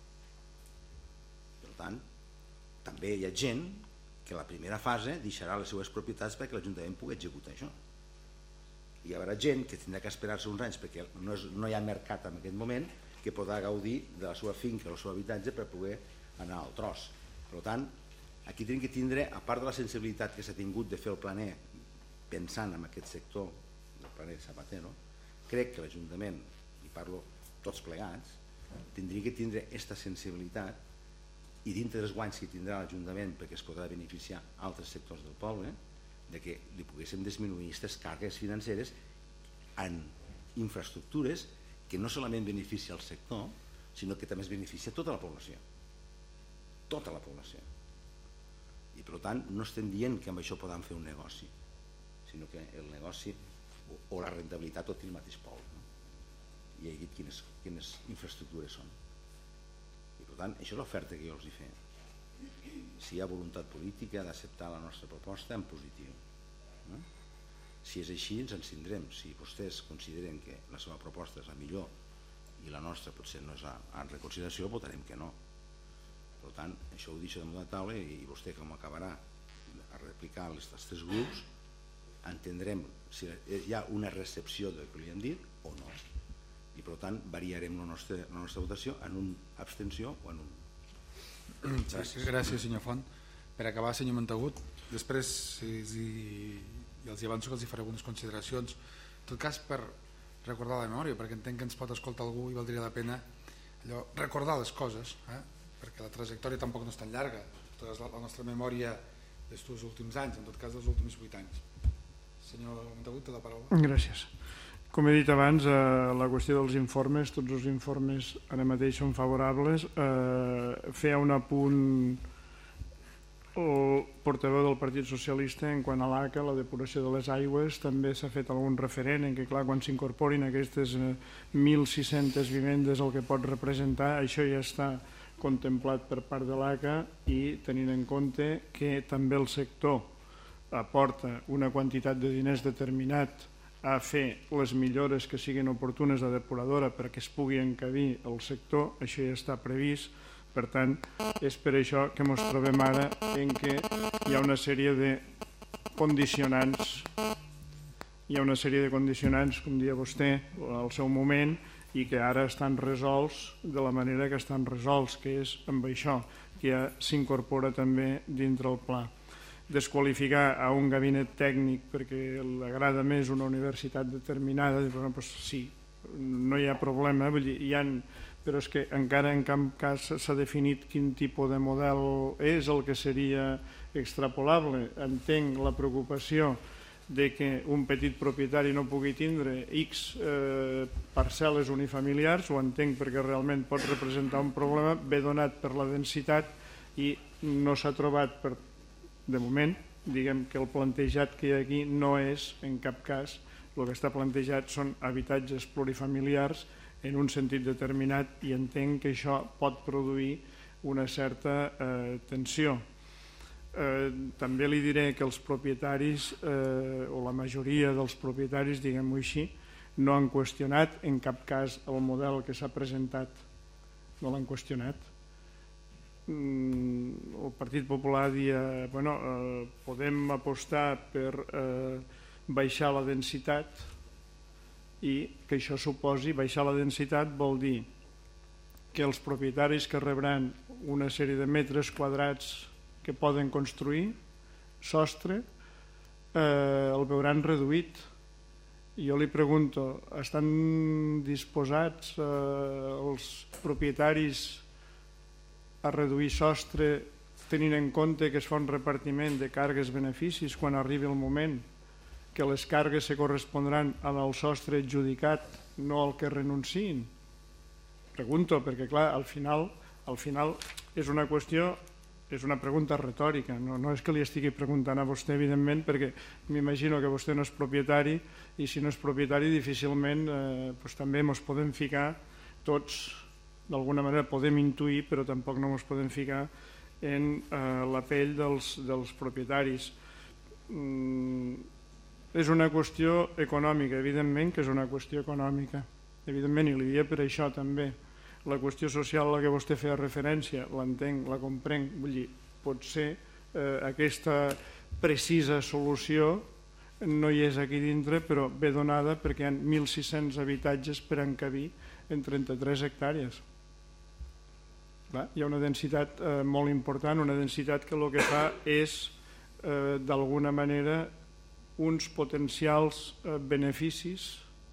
Per tant, també hi ha gent que a la primera fase deixarà les seues propietats perquè l'Ajuntament pugui executar això. Hi haurà gent que tindrà que esperar-se uns anys perquè no hi ha mercat en aquest moment que podrà gaudir de la seva finca o el seu habitatge per poder anar al tros. Per tant, aquí tenim que tindre, a part de la sensibilitat que s'ha tingut de fer el planer pensant en aquest sector del planer Zapatero, crec que l'Ajuntament, i parlo tots plegats, tindria que tindre aquesta sensibilitat i dintre dels guanys que tindrà l'Ajuntament perquè es podrà beneficiar altres sectors del poble, de que li poguéssim disminuir aquestes càrregues financeres en infraestructures que no solament beneficia el sector, sinó que també es beneficia tota la població. Tota la població. I per tant no estem dient que amb això podem fer un negoci, sinó que el negoci o la rentabilitat tot té el mateix pol. I he dit quines infraestructures són. I per tant, això és l'oferta que jo els hi faig. Si hi ha voluntat política d'acceptar la nostra proposta en positiu. Si és així ens abstindrem. Si vostès consideren que la seva proposta és la millor i la nostra potser no és en reconsideració, votarem que no. Per tant, això ho deixo damunt la taula i vostè, com acabarà a replicar els 3 grups, entendrem si hi ha una recepció del que li hem dit o no. I per tant variarem la nostra votació en una abstenció o en un... Gràcies, senyor Font. Per acabar, senyor Montagut, després els avanço que els faré algunes consideracions. En tot cas, per recordar la memòria, perquè entenc que ens pot escoltar algú i valdria la pena recordar les coses, perquè la trajectòria tampoc no és tan llarga. La nostra memòria dels últims anys, en tot cas dels últims 8 anys. Senyor Montagut, té la paraula. Gràcies. Com he dit abans, la qüestió dels informes, tots els informes ara mateix són favorables. Feia un apunt el portaveu del Partit Socialista en quant a l'ACA, la depuració de les aigües, també s'ha fet algun referent en què, clar, quan s'incorporin aquestes 1.600 vivendes el que pot representar, això ja està contemplat per part de l'ACA i tenint en compte que també el sector aporta una quantitat de diners determinat a fer les millores que siguin oportunes de depuradora perquè es pugui encabir el sector, això ja està previst. Per tant, és per això que ens trobem ara en què hi ha una sèrie de condicionants, com deia vostè, al seu moment, i que ara estan resolts de la manera que estan resolts, que és amb això, que ja s'incorpora també dintre el pla. Desqualificar a un gabinet tècnic perquè li agrada més una universitat determinada, doncs sí, no hi ha problema, vull dir, però és que encara en cap cas s'ha definit quin tipus de model és el que seria extrapolable. Entenc la preocupació de que un petit propietari no pugui tindre X parcel·les unifamiliars, ho entenc perquè realment pot representar un problema, ve donat per la densitat i no s'ha trobat de moment, diguem que el plantejat que hi ha aquí no és en cap cas, el que està plantejat són habitatges plurifamiliars en un sentit determinat i entenc que això pot produir una certa tensió. També li diré que els propietaris, o la majoria dels propietaris, diguem-ho així, no han qüestionat en cap cas el model que s'ha presentat, no l'han qüestionat. El Partit Popular dia, podem apostar per baixar la densitat i que això suposi, baixar la densitat vol dir que els propietaris que rebran una sèrie de metres quadrats que poden construir, sostre, el veuran reduït Jo li pregunto, estan disposats els propietaris a reduir sostre tenint en compte que es fa un repartiment de càrregues-beneficis quan arribi el moment que les càrregues se correspondran al sostre adjudicat, no al que renunciïn? Pregunto, perquè clar, al final és una qüestió, és una pregunta retòrica, no és que li estigui preguntant a vostè, evidentment, perquè m'imagino que vostè no és propietari i si no és propietari difícilment també ens podem ficar tots, d'alguna manera podem intuir, però tampoc no ens podem ficar en la pell dels propietaris. És una qüestió econòmica, evidentment que és una qüestió econòmica, evidentment, i li diria per això també. La qüestió social a la que vostè feia referència, l'entenc, la comprenc, vull dir, potser aquesta precisa solució no hi és aquí dintre, però ve donada perquè hi ha 1.600 habitatges per encabir en 33 hectàrees. Hi ha una densitat molt important, una densitat que el que fa és, d'alguna manera, uns potencials beneficis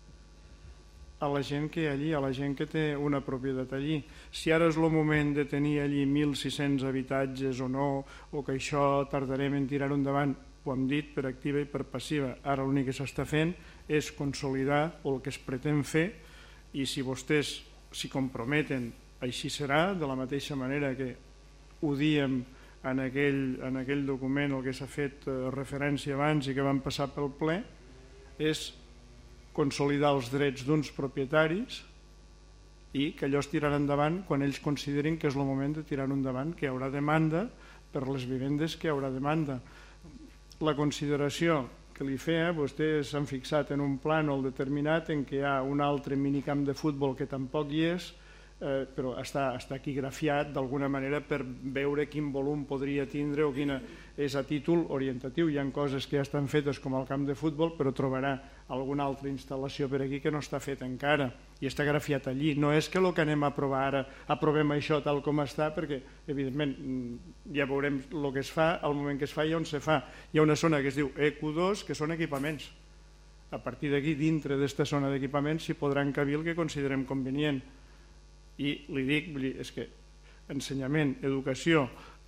a la gent que hi ha allí, a la gent que té una propietat allí. Si ara és el moment de tenir allí 1.600 habitatges o no, o que això tardarem en tirar-ho endavant, ho hem dit per activa i per passiva. Ara l'únic que s'està fent és consolidar el que es pretén fer i si vostès s'hi comprometen, així serà, de la mateixa manera que ho diem en aquell document el que s'ha fet referència abans i que van passar pel ple, és consolidar els drets d'uns propietaris i que allò es tirarà endavant quan ells considerin que és el moment de tirar-ho endavant, que hi haurà demanda per les vivendes, que hi haurà demanda. La consideració que li feia, vostès s'han fixat en un plànol determinat en què hi ha un altre minicamp de futbol que tampoc hi és, però està aquí grafiat d'alguna manera per veure quin volum podria tindre o quina és a títol orientatiu. Hi ha coses que ja estan fetes com el camp de futbol, però trobarà alguna altra instal·lació per aquí que no està feta encara i està grafiat allí. No és que el que anem a aprovar ara aprovem això tal com està, perquè evidentment ja veurem el que es fa, al moment que es fa i on se fa. Hi ha una zona que es diu EQ2 que són equipaments. A partir d'aquí, dintre d'aquesta zona d'equipaments, s'hi podrà encabir el que considerem convenient. I li dic, és que ensenyament, educació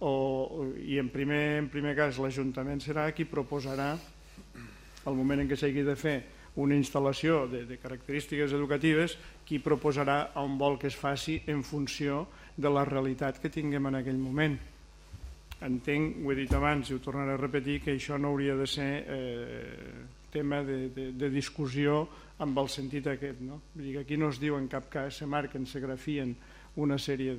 i en primer cas l'Ajuntament serà qui proposarà al moment en què s'hagi de fer una instal·lació de característiques educatives, qui proposarà on vol que es faci en funció de la realitat que tinguem en aquell moment. Entenc, ho he dit abans i ho tornaré a repetir, que això no hauria de ser tema de discussió amb el sentit aquest. Vull dir que aquí no es diu en cap cas, se marquen, se grafien una sèrie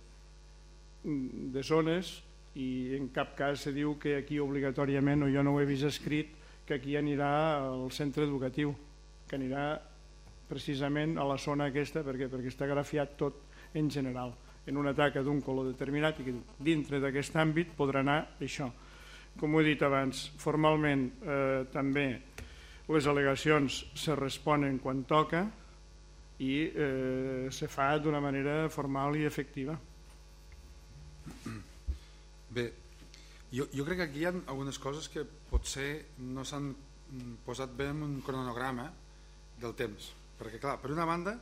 de zones i en cap cas se diu que aquí obligatòriament, o jo no ho he vist escrit, que aquí anirà al centre educatiu, que anirà precisament a la zona aquesta perquè està grafiat tot en general, en una taca d'un color determinat i que dintre d'aquest àmbit podrà anar això. Com ho he dit abans, formalment també les al·legacions se responen quan toca i se fa d'una manera formal i efectiva. Bé, jo crec que aquí hi ha algunes coses que potser no s'han posat bé en un cronograma del temps, perquè clar, per una banda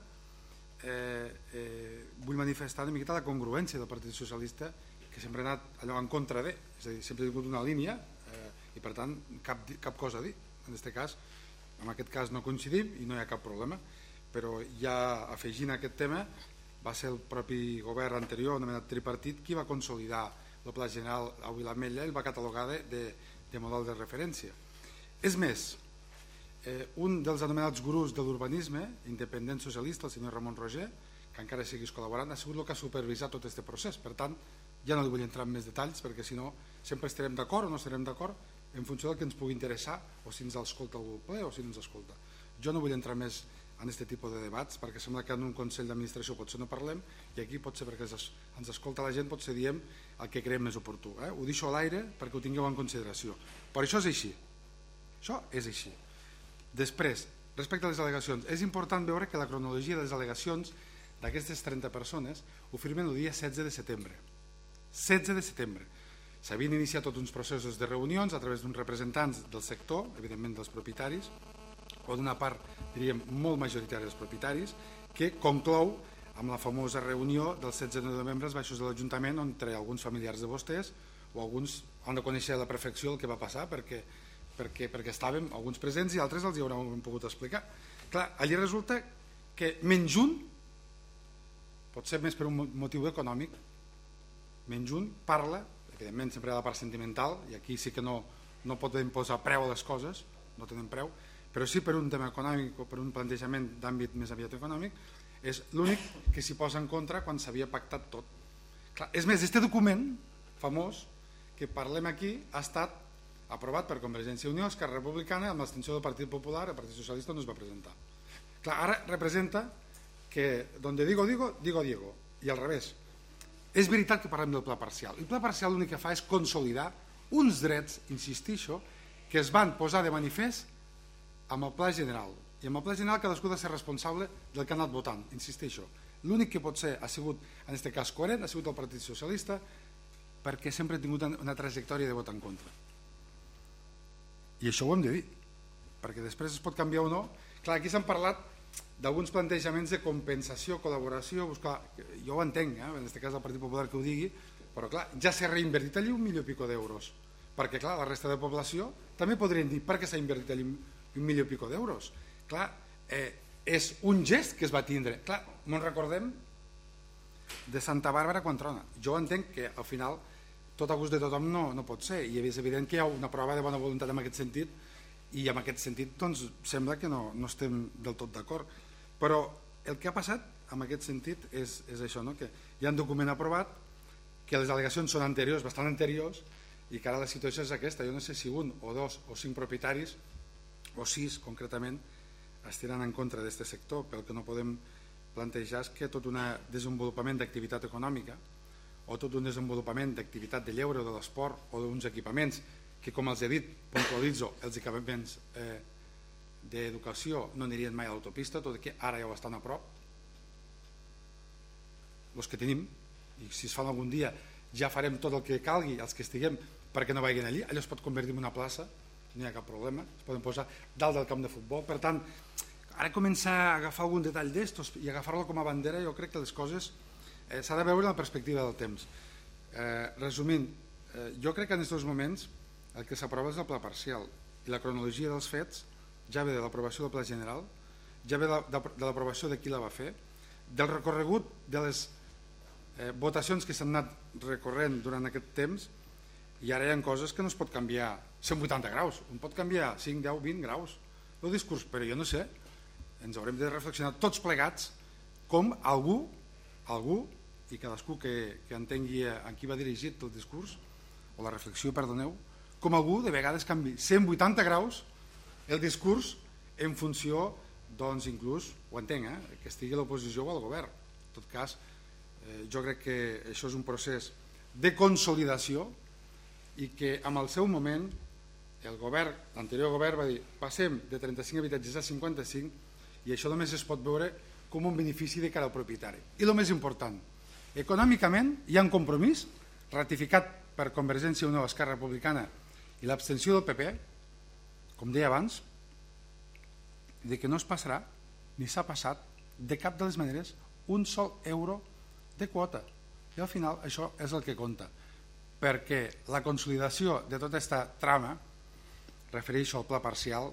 vull manifestar una miqueta la congruència del Partit Socialista, que sempre ha anat allò en contra de, és a dir, sempre ha tingut una línia i per tant cap cosa a dir. En aquest cas no coincidim i no hi ha cap problema, però ja afegint aquest tema va ser el propi govern anterior anomenat tripartit qui va consolidar el Pla General a Vilamella i el va catalogar de model de referència. És més, un dels anomenats gurús de l'urbanisme, independent socialista, el senyor Ramon Roger, que encara seguís col·laborant, ha sigut el que ha supervisat tot aquest procés. Per tant, ja no li vull entrar en més detalls perquè si no sempre estarem d'acord o no estarem d'acord en funció del que ens pugui interessar o si ens escolta algú al ple o si no ens escolta. Jo no vull entrar més en aquest tipus de debats perquè sembla que en un Consell d'Administració potser no parlem i aquí potser perquè ens escolta la gent potser diem el que creiem més oportú. Ho deixo a l'aire perquè ho tingueu en consideració. Però això és així. Això és així. Després, respecte a les al·legacions, és important veure que la cronologia de les al·legacions d'aquestes 30 persones ho firmen el dia 16 de setembre. 16 de setembre. S'havien iniciat tots uns processos de reunions a través d'uns representants del sector, evidentment dels propietaris, o d'una part, diríem, molt majoritària dels propietaris, que conclou amb la famosa reunió del 16 de novembre als baixos de l'Ajuntament, on alguns familiars de vostès o alguns han de conèixer a la perfecció el que va passar perquè estàvem alguns presents i altres els hi haurem pogut explicar. Clar, allí resulta que menys un, pot ser més per un motiu econòmic, menys un parla, evidentment sempre hi ha la part sentimental, i aquí sí que no podem posar preu a les coses, no tenen preu, però sí per un tema econòmic o per un plantejament d'àmbit més aviat econòmic, és l'únic que s'hi posa en contra quan s'havia pactat tot. Clar, és més, aquest document famós que parlem aquí ha estat aprovat per Convergència i Unió, Esquerra Republicana, amb l'abstenció del Partit Popular, el Partit Socialista no es va presentar. Clar, ara representa que donde digo, digo, digo Diego, i al revés. És veritat que parlem del pla parcial. El pla parcial l'únic que fa és consolidar uns drets, insistixo, que es van posar de manifest amb el pla general. I amb el pla general cadascú ha de ser responsable del que ha anat votant, insisteixo. L'únic que pot ser ha sigut, en aquest cas coherent, ha sigut el Partit Socialista, perquè sempre ha tingut una trajectòria de vot en contra. I això ho hem de dir, perquè després es pot canviar o no. Clar, aquí s'han parlat d'alguns plantejaments de compensació, col·laboració, buscar... Jo ho entenc, en aquest cas el Partit Popular que ho digui, però clar, ja s'ha reinvertit allí $1.000.000, perquè clar, la resta de població també podrien dir per què s'ha invertit allí $1.000.000. Clar, és un gest que es va tindre. Clar, me'n recordem de Santa Bàrbara quan trona. Jo entenc que al final tot a gust de tothom no pot ser, i és evident que hi ha una prova de bona voluntat en aquest sentit, i en aquest sentit doncs, sembla que no estem del tot d'acord. Però el que ha passat en aquest sentit és això, no? Que hi ha un document aprovat, que les al·legacions són anteriors, bastant anteriors, i que ara la situació és aquesta. Jo no sé si un o dos o cinc propietaris, o sis concretament, estiran en contra d'aquest sector. Pel que no podem plantejar és que tot un desenvolupament d'activitat econòmica o tot un desenvolupament d'activitat de lleure o de l'esport o d'uns equipaments que, com els he dit, puntualitzo, els equipaments d'educació no anirien mai a l'autopista, tot i que ara ja ho estan a prop, els que tenim, i si es fan algun dia ja farem tot el que calgui, els que estiguem, perquè no vagin allí, allò es pot convertir en una plaça, no hi ha cap problema, es poden posar dalt del camp de futbol. Per tant, ara començar a agafar algun detall d'estos i agafar-lo com a bandera, jo crec que les coses s'ha de veure en la perspectiva del temps. Resumint, jo crec que en aquests moments el que s'aprova és el pla parcial i la cronologia dels fets ja ve de l'aprovació del pla general, ja ve de l'aprovació de qui la va fer, del recorregut de les votacions que s'han anat recorrent durant aquest temps, i ara hi ha coses que no es pot canviar 180 graus, un pot canviar 5, 10, 20 graus el discurs, però jo no sé, ens haurem de reflexionar tots plegats com algú i cadascú que entengui a qui va dirigit el discurs o la reflexió, perdoneu, com algú de vegades canvi 180 graus el discurs en funció, doncs inclús, ho entenc, que estigui a l'oposició o al govern. En tot cas, jo crec que això és un procés de consolidació i que en el seu moment el govern, l'anterior govern va dir passem de 35 habitatges a 55 i això només es pot veure com un benefici de cara al propietari. I el més important, econòmicament hi ha un compromís ratificat per Convergència i Unió, Esquerra Republicana i l'abstenció del PP, com deia abans, de que no es passarà ni s'ha passat de cap de les maneres un sol euro de quota. I al final això és el que compta, perquè la consolidació de tota aquesta trama, refereixo al pla parcial,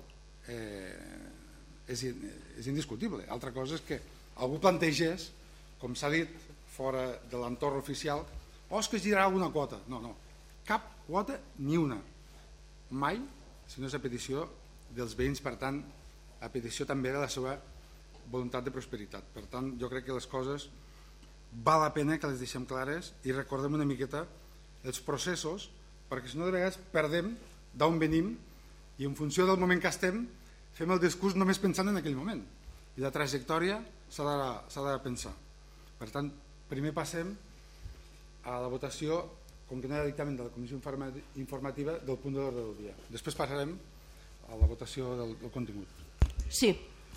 és indiscutible. Altra cosa és que algú plantegés, com s'ha dit, fora de l'entorn oficial, o és que es girarà alguna quota. No, cap quota ni una. Mai, si no és a petició dels veïns, per tant, a petició també de la seva voluntat de prosperitat. Per tant, jo crec que les coses val la pena que les deixem clares i recordem una miqueta els processos, perquè si no de vegades perdem d'on venim i en funció del moment que estem fem el discurs només pensant en aquell moment i la trajectòria s'ha de pensar. Per tant, primer passem a la votació, com que no hi ha dictamen de la Comissió Informativa, del punt de l'ordre del dia. Després passarem a la votació del contingut. Sí.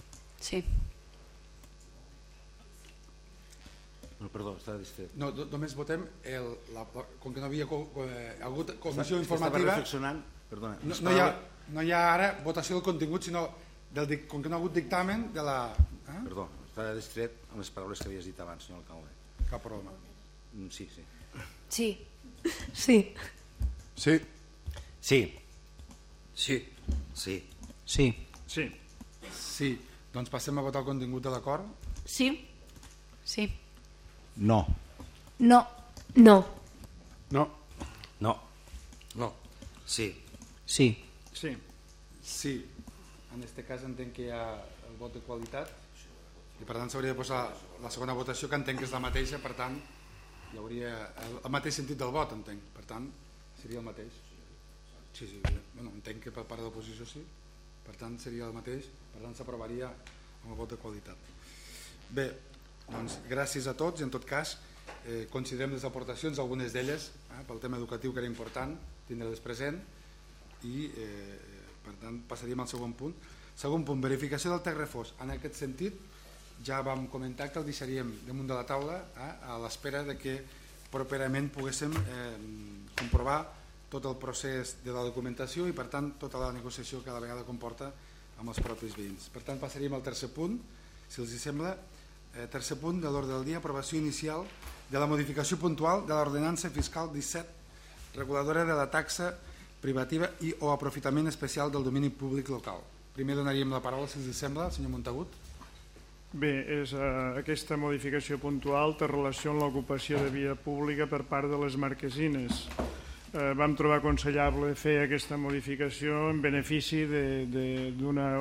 No, perdó, estava distret. No, només votem, com que no havia hagut comissió informativa, estava reflexionant, perdona. no hi ha ara votació del contingut, sinó com que no ha hagut dictamen de la... Perdó, estava distret amb les paraules que havies dit abans, senyor alcalde. Cap problema. Sí, sí. Sí. Sí. Sí. Sí. Sí. Sí. Sí. Sí. Sí, doncs passem a votar el contingut de l'acord. Sí. Sí. No. No. No. No. No. No. Sí. Sí. Sí. Sí. En aquest cas entenc que hi ha el vot de qualitat i per tant s'hauria de posar la segona votació, que entenc que és la mateixa, per tant hi hauria el mateix sentit del vot, entenc, per tant seria el mateix. Sí, sí, bueno, entenc que per part de l'oposició sí, per tant seria el mateix, per tant s'aprovaria amb el vot de qualitat. Bé, doncs gràcies a tots i en tot cas considerem les aportacions, algunes d'elles pel tema educatiu, que era important tindre-les present, i per tant passaríem al segon punt. Segon punt, verificació del text refós. En aquest sentit ja vam comentar que el deixaríem damunt de la taula a l'espera de que properament poguéssim comprovar tot el procés de la documentació i per tant tota la negociació que a la vegada comporta amb els propis veïns. Per tant passaríem al tercer punt, si els sembla. Tercer punt de l'ordre del dia, aprovació inicial de la modificació puntual de l'ordenança fiscal 17 reguladora de la taxa privativa i o aprofitament especial del domini públic local. Primer donaríem la paraula, si els sembla, al senyor Montagut. Bé, aquesta modificació puntual té relació amb l'ocupació de via pública per part de les marquesines. Vam trobar aconsellable fer aquesta modificació en benefici d'una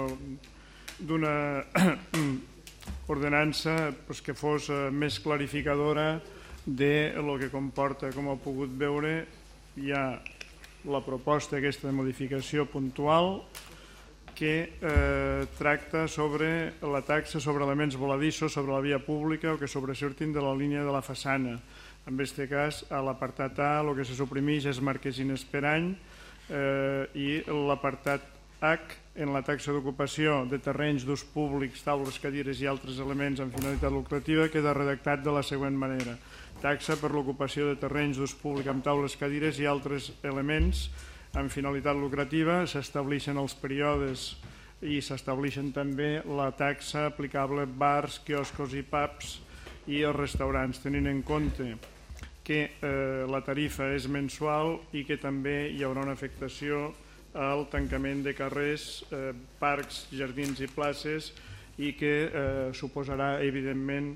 ordenança que fos més clarificadora de lo que comporta. Com heu pogut veure, hi ha la proposta aquesta de modificació puntual que tracta sobre la taxa sobre elements voladissos sobre la via pública o que sobresurtin de la línia de la façana. En aquest cas, a l'apartat A, el que se suprimeix és marquesines per any i l'apartat H, en la taxa d'ocupació de terrenys d'ús públics, taules, cadires i altres elements amb finalitat lucrativa, queda redactat de la següent manera. Taxa per l'ocupació de terrenys d'ús públic amb taules, cadires i altres elements amb finalitat lucrativa. S'estableixen els períodes i s'estableixen també la taxa aplicable a bars, quioscos i pubs i els restaurants, tenint en compte que la tarifa és mensual i que també hi haurà una afectació al tancament de carrers, parcs, jardins i places i que suposarà evidentment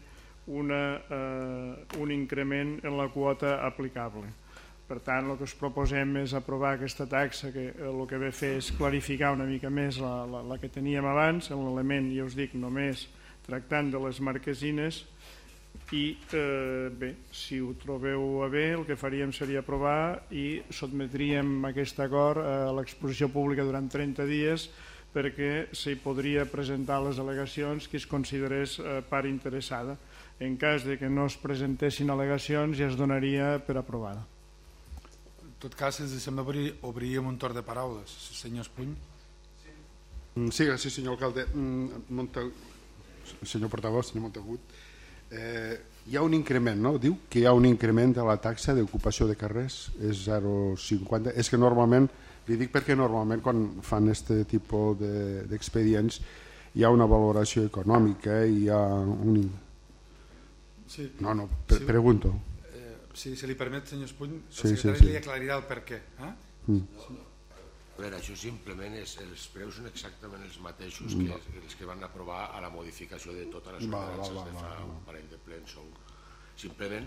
un increment en la quota aplicable. Per tant, el que us proposem és aprovar aquesta taxa que el que ve a fer és clarificar una mica més la que teníem abans, en l'element, ja us dic, només tractant de les marquesines. I bé, si ho trobeu a bé, el que faríem seria aprovar i sotmetríem aquest acord a l'exposició pública durant 30 dies perquè s'hi podria presentar les al·legacions que es considerés part interessada. En cas de que no es presentessin al·legacions ja es donaria per aprovada. En tot cas, si ens sembla, obríem un torn de paraules. Senyor Espuny. Sí, gràcies, senyor alcalde. Senyor portavoz, senyor Montagut. Hi ha un increment, no? Diu que hi ha un increment de la taxa d'ocupació de carrers, és 0,50. És que normalment, li dic perquè normalment quan fan aquest tipus d'expedients hi ha una valoració econòmica i hi ha un... Sí. No, pregunto. Si li permet, senyor Espuny, el Sí. secretari li aclarirà el per què. A veure, això simplement els preus són exactament els mateixos que els que van aprovar a la modificació de totes les ordenances de fa un parell de plens. Simplement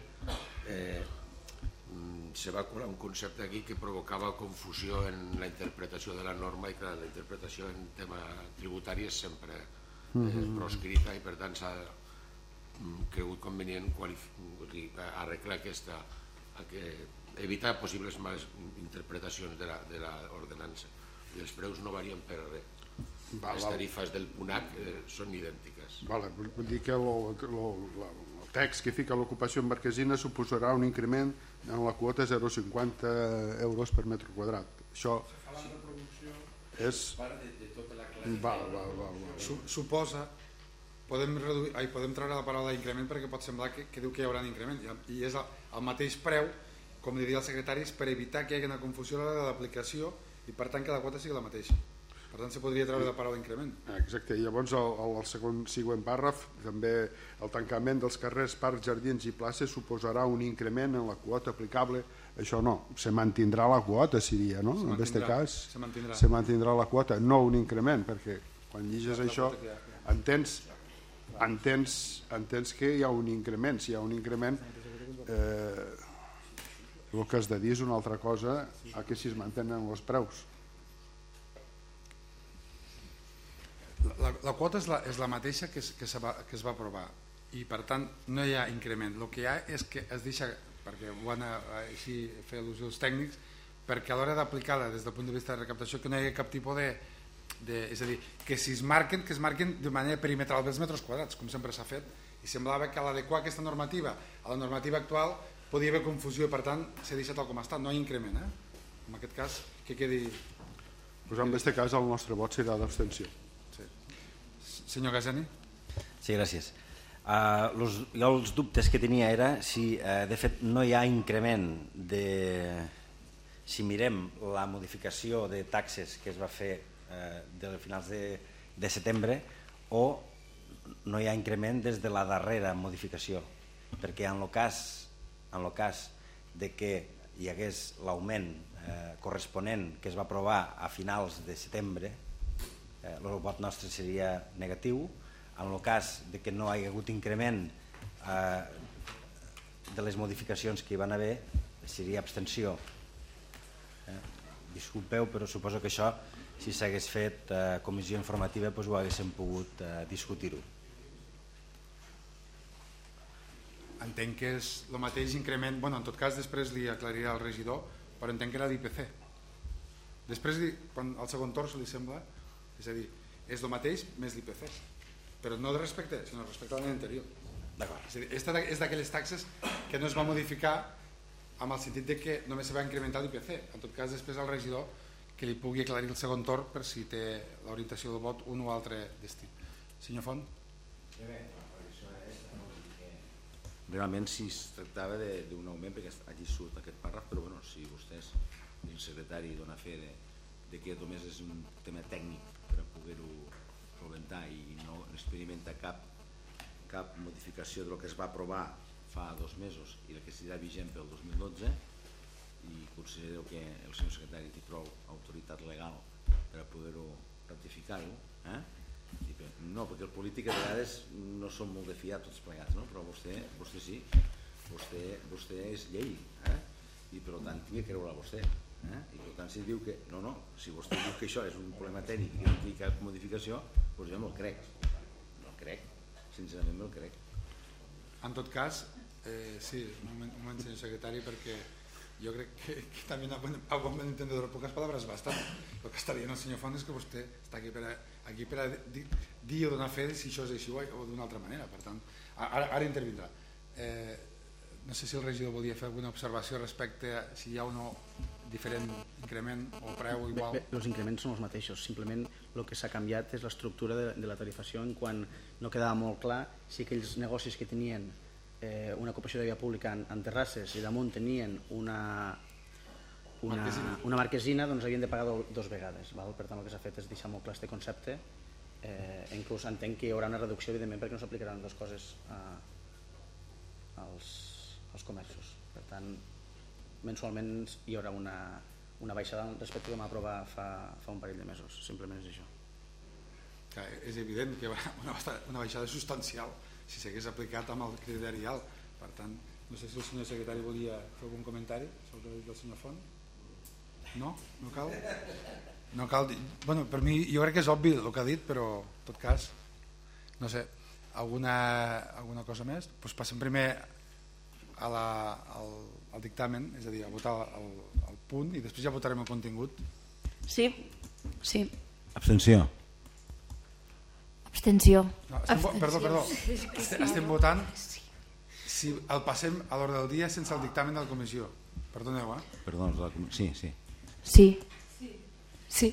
se va colar un concepte aquí que provocava confusió en la interpretació de la norma i que la interpretació en tema tributari és sempre proscrita i per tant s'ha cregut convenient arreglar aquesta, evitar possibles males interpretacions de l'ordenança. I els preus no varien per res. Les tarifes del PUNAC són idèntiques. Vull dir que el text que fica l'ocupació en marquesina suposarà un increment en la quota 0,50 euros per metre quadrat. Això és... Suposa... Podem treure la paraula increment perquè pot semblar que diu que hi haurà un increment i és el mateix preu, com li diria el secretari, per evitar que hi hagi una confusió a l'hora de l'aplicació i per tant que la quota sigui la mateixa. Per tant, se podria treure la paraula increment. Exacte, i llavors el següent pàrraf, també el tancament dels carrers, parcs, jardins i places suposarà un increment en la quota aplicable. Això no, se mantindrà la quota, seria, no? En aquest cas, se mantindrà la quota, no un increment, perquè quan llegis això entens que hi ha un increment. Si hi ha un increment, el que has de dir és una altra cosa a que si es mantenen els preus. La quota és la mateixa que es va aprovar i per tant no hi ha increment. El que hi ha és que es deixa, perquè ho van així fer al·lusió els tècnics, perquè a l'hora d'aplicar-la des del punt de vista de recaptació que no hi hagi cap tipus és a dir, que si es marquen, que es marquen de manera perimetral dels metres quadrats, com sempre s'ha fet, i semblava que a l'adequar aquesta normativa a la normativa actual podia haver confusió i per tant s'ha deixat tal com està, no hi ha increment. En aquest cas, que quedi... Pues en aquest cas el nostre vot serà d'abstenció. Senyor Gasani? Sí, gràcies. Jo els dubtes que tenia era si de fet no hi ha increment si mirem la modificació de taxes que es va fer de finals de setembre o no hi ha increment des de la darrera modificació, perquè en el cas de que hi hagués l'augment corresponent que es va aprovar a finals de setembre, el vot nostre seria negatiu. En el cas de que no hi ha hagut increment de les modificacions que hi van haver, seria abstenció. Disculpeu, però suposo que això, si s'hagués fet comissió informativa, doncs ho haguéssim pogut discutir-ho. Entenc que és el mateix increment, en tot cas després li aclarirà al regidor, però entenc que era l'IPC. Després, al segon torn, se li sembla, és a dir, és el mateix més l'IPC, però no de respecte, sinó respecte a l'any anterior. És a dir, és d'aquelles taxes que no es va modificar amb el sentit de que només se va incrementar l'IPC. En tot cas, després al regidor que li pugui aclarir el segon torn per si té l'orientació del vot un o altre destí. Senyor Font? Realment si es tractava d'un augment, perquè allí surt aquest pàrraf, però bueno, si vostès, el secretari dona fe de que només és un tema tècnic per a poder-ho solventar i no experimenta cap modificació del que es va aprovar fa 2 mesos i el que serà vigent pel 2012, i considero que el senyor secretari té prou autoritat legal per a poder-ho ratificar-ho, no, perquè el polític a vegades no són molt de fiar tots plegats, no? Però vostè sí, vostè és llei, i per tant tinc que creure a vostè, i per tant si diu que no, si vostè diu que això és un problema tècnic i que no té cap modificació, doncs jo me'l crec, sincerament me'l crec. En tot cas, sí, un moment senyor secretari, perquè jo crec que també a bon entendedor, poques paraules bastant. El que està dient el senyor Font és que vostè està aquí per a dir o donar fe si això és així o d'una altra manera. Per tant, ara intervindrà. No sé si el regidor volia fer alguna observació respecte a si hi ha o no diferent increment o preu igual. Els increments són els mateixos, simplement el que s'ha canviat és l'estructura de la tarifació, en quan no quedava molt clar si aquells negocis que tenien una ocupació de via pública en terrasses i damunt tenien una marquesina, doncs havien de pagar 2 vegades. Per tant, el que s'ha fet és deixar molt clar aquest concepte. Inclús entenc que hi haurà una reducció, evidentment, perquè no s'aplicaran 2 coses als comerços. Per tant, mensualment hi haurà una baixada respecte que vam aprovar fa un parell de mesos. Simplement és això. És evident que hi haurà una baixada substancial si s'hagués aplicat amb el criteri alt. Per tant, no sé si el senyor secretari volia fer algun comentari sobre el senyor Font. No? No cal? No cal dir... Bueno, per mi jo crec que és obvi el que ha dit, però en tot cas, no sé, alguna cosa més? Doncs passem primer al dictamen, és a dir, a votar el punt i després ja votarem el contingut. Sí, sí. Abstenció. Abstenció. No, perdó. Estem votant si el passem a l'ordre del dia sense el dictamen de la comissió. Perdoneu, Perdó, sí. Sí. Sí. Sí.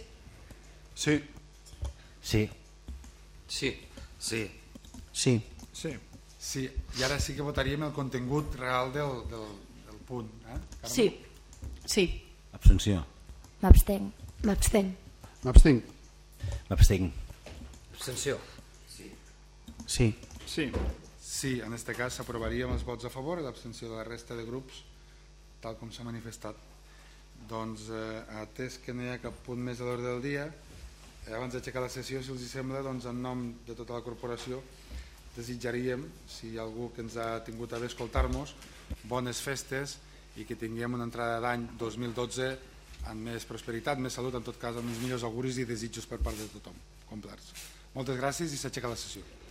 I ara sí que votaríem el contingut real del punt. Sí. Abstenció. M'abstenc. M'abstinc. M'abstenc. Abstenció. Sí. Sí. Sí, en aquest cas s'aprovaria amb els vots a favor i l'abstenció de la resta de grups, tal com s'ha manifestat. Doncs, atès que no hi ha cap punt més a l'ordre del dia, abans d'aixecar la sessió, si els sembla, doncs, en nom de tota la corporació, desitjaríem, si hi ha algú que ens ha tingut a bé escoltar-nos, bones festes i que tinguem una entrada d'any 2012 amb més prosperitat, més salut, en tot cas amb els millors auguris i desitjos per part de tothom, complerts. Moltes gràcies i s'aixeca la sessió.